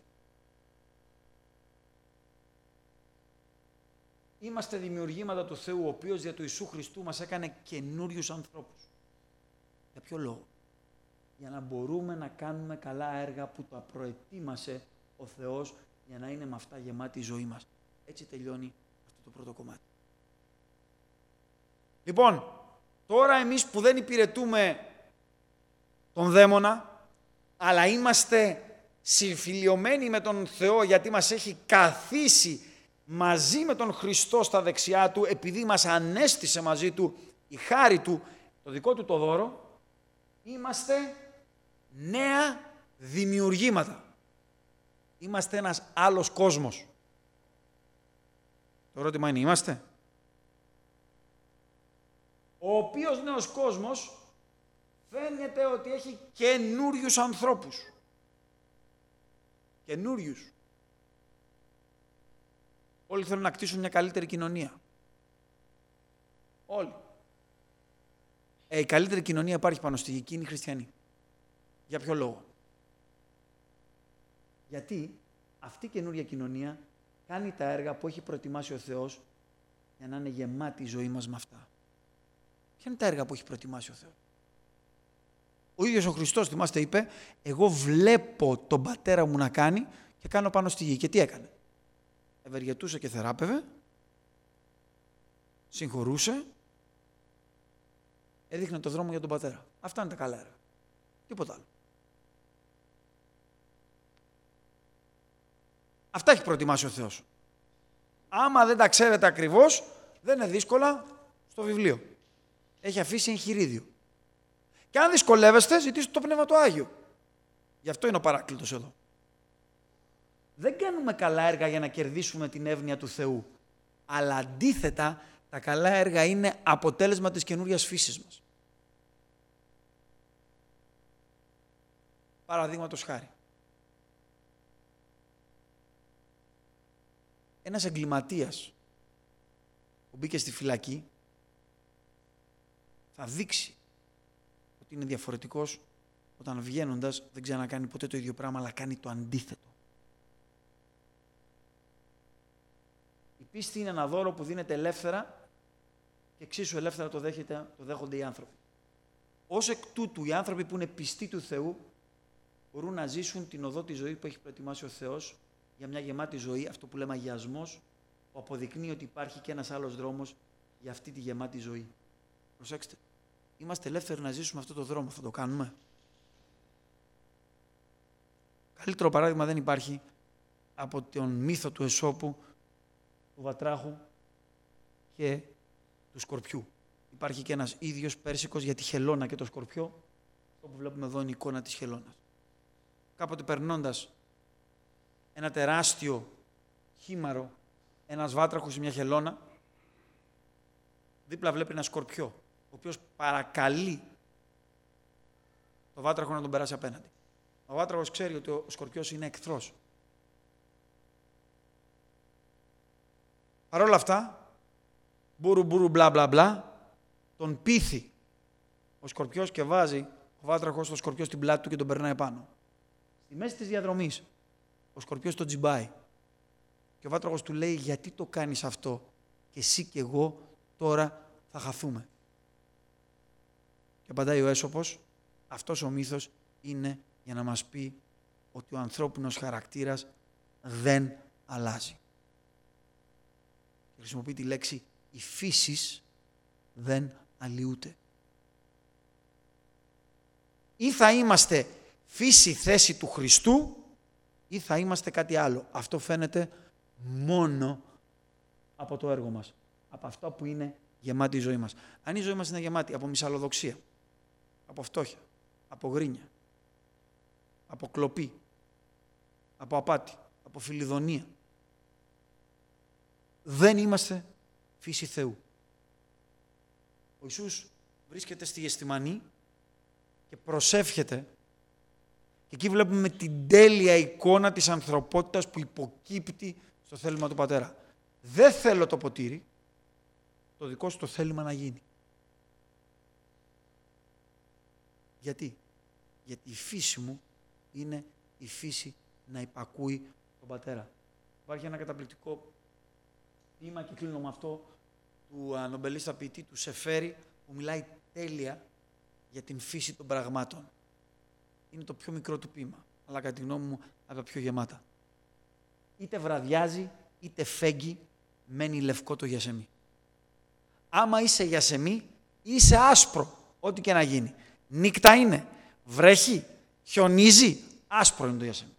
Είμαστε δημιουργήματα του Θεού, ο οποίος δια του Ιησού Χριστού μας έκανε καινούριους ανθρώπους. Για ποιο λόγο? Για να μπορούμε να κάνουμε καλά έργα που τα προετοίμασε ο Θεός για να είναι με αυτά γεμάτη η ζωή μας. Έτσι τελειώνει αυτό το πρώτο κομμάτι. Λοιπόν, τώρα εμείς που δεν υπηρετούμε τον δαίμονα, αλλά είμαστε συμφιλιωμένοι με τον Θεό γιατί μας έχει καθίσει μαζί με τον Χριστό στα δεξιά Του, επειδή μας ανέστησε μαζί Του η χάρη Του, το δικό Του το δώρο, είμαστε νέα δημιουργήματα. Είμαστε ένας άλλος κόσμος. Το ερώτημα είναι, είμαστε? Ο οποίος νέος κόσμος φαίνεται ότι έχει καινούριους ανθρώπους. Καινούριους. Όλοι θέλουν να κτίσουν μια καλύτερη κοινωνία. Όλοι. Ε, η καλύτερη κοινωνία υπάρχει πάνω στη γη και είναι οι χριστιανοί. Για ποιο λόγο? Γιατί αυτή η καινούρια κοινωνία κάνει τα έργα που έχει προετοιμάσει ο Θεός για να είναι γεμάτη η ζωή μας με αυτά. Ποια είναι τα έργα που έχει προετοιμάσει ο Θεός? Ο ίδιος ο Χριστός, θυμάστε, είπε, εγώ βλέπω τον Πατέρα μου να κάνει και κάνω πάνω στη γη. Και τι έκανε? Ευεργετούσε και θεράπευε, συγχωρούσε, έδειχνε το δρόμο για τον Πατέρα. Αυτά είναι τα καλά έργα. Τίποτα άλλο. Αυτά έχει προετοιμάσει ο Θεός. Άμα δεν τα ξέρετε ακριβώς, δεν είναι δύσκολα στο βιβλίο. Έχει αφήσει εγχειρίδιο. Και αν δυσκολεύεστε, ζητήστε το Πνεύμα του Άγιο. Γι' αυτό είναι ο παράκλητος εδώ. Δεν κάνουμε καλά έργα για να κερδίσουμε την εύνοια του Θεού. Αλλά αντίθετα, τα καλά έργα είναι αποτέλεσμα της καινούριας φύσης μας. Παραδείγματος χάρη. Ένας εγκληματίας που μπήκε στη φυλακή θα δείξει ότι είναι διαφορετικός όταν βγαίνοντας δεν ξανακάνει ποτέ το ίδιο πράγμα, αλλά κάνει το αντίθετο. Η πίστη είναι ένα δώρο που δίνεται ελεύθερα και εξίσου ελεύθερα το, δέχεται, το δέχονται οι άνθρωποι. Ως εκ τούτου, οι άνθρωποι που είναι πιστοί του Θεού μπορούν να ζήσουν την οδό της ζωής που έχει προετοιμάσει ο Θεός για μια γεμάτη ζωή, αυτό που λέμε αγιασμός, που αποδεικνύει ότι υπάρχει και ένας άλλος δρόμος για αυτή τη γεμάτη ζωή. Προσέξτε, είμαστε ελεύθεροι να ζήσουμε αυτό το δρόμο, θα το κάνουμε? Καλύτερο παράδειγμα δεν υπάρχει από τον μύθο του Αισόπου, του βατράχου και του σκορπιού. Υπάρχει και ένας ίδιος πέρσικος για τη χελώνα και το σκορπιό. Αυτό που βλέπουμε εδώ είναι η εικόνα της χελώνας. Κάποτε περνώντας ένα τεράστιο χήμαρο ένας βάτραχος σε μια χελώνα, δίπλα βλέπει ένα σκορπιό, ο οποίος παρακαλεί το βάτραχο να τον περάσει απέναντι. Ο βάτραχος ξέρει ότι ο σκορπιός είναι εχθρός. Παρ' όλα αυτά, μπούρου μπούρου μπλα μπλα μπλα, τον πείθει ο σκορπιός και βάζει ο βάτραχος το σκορπιό στην πλάτη του και τον περνάει πάνω. Στη μέση της διαδρομής, ο σκορπιός τον τζιμπάει. Και ο βάτραχος του λέει, γιατί το κάνεις αυτό, και εσύ και εγώ τώρα θα χαθούμε. Και απαντάει ο έσωπος, αυτός ο μύθος είναι για να μας πει ότι ο ανθρώπινος χαρακτήρας δεν αλλάζει. Και χρησιμοποιεί τη λέξη «η φύσης δεν αλλοιούται». Ή θα είμαστε φύση θέση του Χριστού ή θα είμαστε κάτι άλλο. Αυτό φαίνεται μόνο από το έργο μας, από αυτό που είναι γεμάτη η ζωή μας. Αν η ζωή μας είναι γεμάτη από μυσαλλοδοξία, από φτώχεια, από γρίνια, από κλοπή, από απάτη, από φιλιδονία, δεν είμαστε φύση Θεού. Ο Ιησούς βρίσκεται στη Γεστημανή και προσεύχεται και εκεί βλέπουμε την τέλεια εικόνα της ανθρωπότητας που υποκύπτει στο θέλημα του Πατέρα. Δεν θέλω το ποτήρι, το δικό σου το θέλημα να γίνει. Γιατί? Γιατί η φύση μου είναι η φύση να υπακούει τον Πατέρα. Υπάρχει ένα καταπληκτικό ποίημα και κλείνω με αυτό του νομπελίστα ποιητή του Σεφέρη που μιλάει τέλεια για την φύση των πραγμάτων. Είναι το πιο μικρό του ποίημα, αλλά κατά τη γνώμη μου από τα πιο γεμάτα. Είτε βραδιάζει, είτε φέγγει, μένει λευκό το γιασεμί. Άμα είσαι γιασεμί, είσαι άσπρο, ό,τι και να γίνει. Νύκτα είναι, βρέχει, χιονίζει, άσπρο είναι το γιασεμί.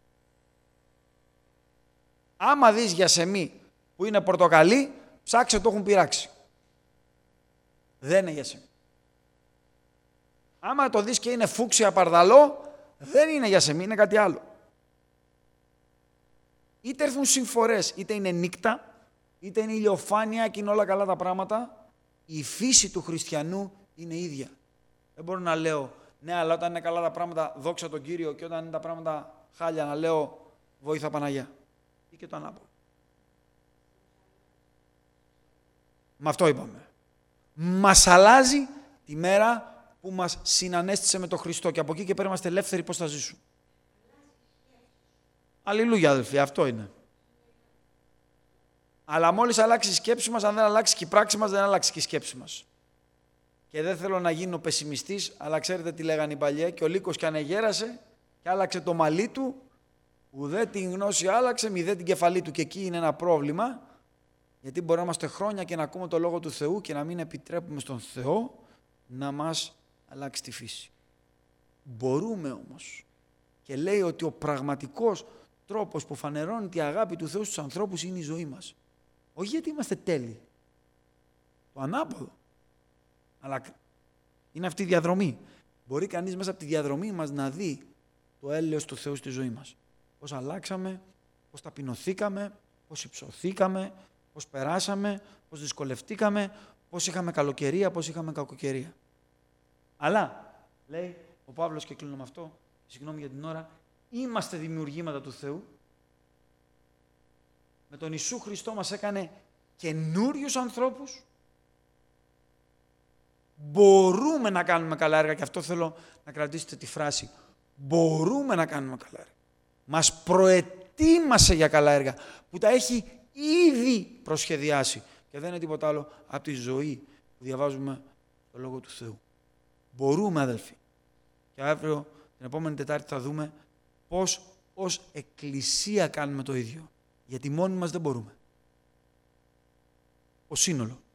Άμα δεις γιασεμί που είναι πορτοκαλί, ψάξε το έχουν πειράξει. Δεν είναι γιασεμί. Άμα το δεις και είναι φούξια παρδαλό, δεν είναι γιασεμί, είναι κάτι άλλο. Είτε έρθουν συμφορές, είτε είναι νύκτα, είτε είναι ηλιοφάνεια και είναι όλα καλά τα πράγματα, η φύση του χριστιανού είναι ίδια. Δεν μπορώ να λέω, ναι, αλλά όταν είναι καλά τα πράγματα, δόξα τον Κύριο, και όταν είναι τα πράγματα χάλια, να λέω, βοήθα Παναγιά. Ή και το ανάποδο. Με αυτό είπαμε. Μας αλλάζει τη μέρα που μας συνανέστησε με τον Χριστό και από εκεί και πέρα είμαστε ελεύθεροι πώς θα ζήσουμε. Αλληλούια, αδελφοί, αυτό είναι. Αλλά μόλις αλλάξει η σκέψη μας, αν δεν αλλάξει και η πράξη μας, δεν αλλάξει και η σκέψη μας. Και δεν θέλω να γίνω πεσημιστής, αλλά ξέρετε τι λέγανε οι παλιοί, και ο λύκος κι ανεγέρασε και άλλαξε το μαλλί του, ουδέ την γνώση άλλαξε, μηδέ την κεφαλή του. Και εκεί είναι ένα πρόβλημα, γιατί μπορεί να είμαστε χρόνια και να ακούμε το Λόγο του Θεού και να μην επιτρέπουμε στον Θεό να μας αλλάξει τη φύση. Μπορούμε όμως. Και λέει ότι ο πραγματικός τρόπος που φανερώνει τη αγάπη του Θεού στους ανθρώπους είναι η ζωή μας. Όχι γιατί είμαστε τέλειοι. Το ανάποδο. Αλλά είναι αυτή η διαδρομή. Μπορεί κανείς μέσα από τη διαδρομή μας να δει το έλεος του Θεού στη ζωή μας. Πώς αλλάξαμε, πώς ταπεινωθήκαμε, πώς υψωθήκαμε, πώς περάσαμε, πώς δυσκολευτήκαμε, πώς είχαμε καλοκαιρία, πώς είχαμε κακοκαιρία. Αλλά, λέει ο Παύλος, και κλείνω με αυτό, συγγνώμη για την ώρα, είμαστε δημιουργήματα του Θεού. Με τον Ιησού Χριστό μας έκανε καινούριους ανθρώπους. Μπορούμε να κάνουμε καλά έργα, και αυτό θέλω να κρατήσετε τη φράση. Μπορούμε να κάνουμε καλά έργα. Μας προετοίμασε για καλά έργα, που τα έχει ήδη προσχεδιάσει. Και δεν είναι τίποτα άλλο από τη ζωή που διαβάζουμε το Λόγο του Θεού. Μπορούμε, αδελφοί. Και αύριο, την επόμενη Τετάρτη, θα δούμε πώς ως Εκκλησία κάνουμε το ίδιο. Γιατί μόνοι μας δεν μπορούμε. Ο σύνολο.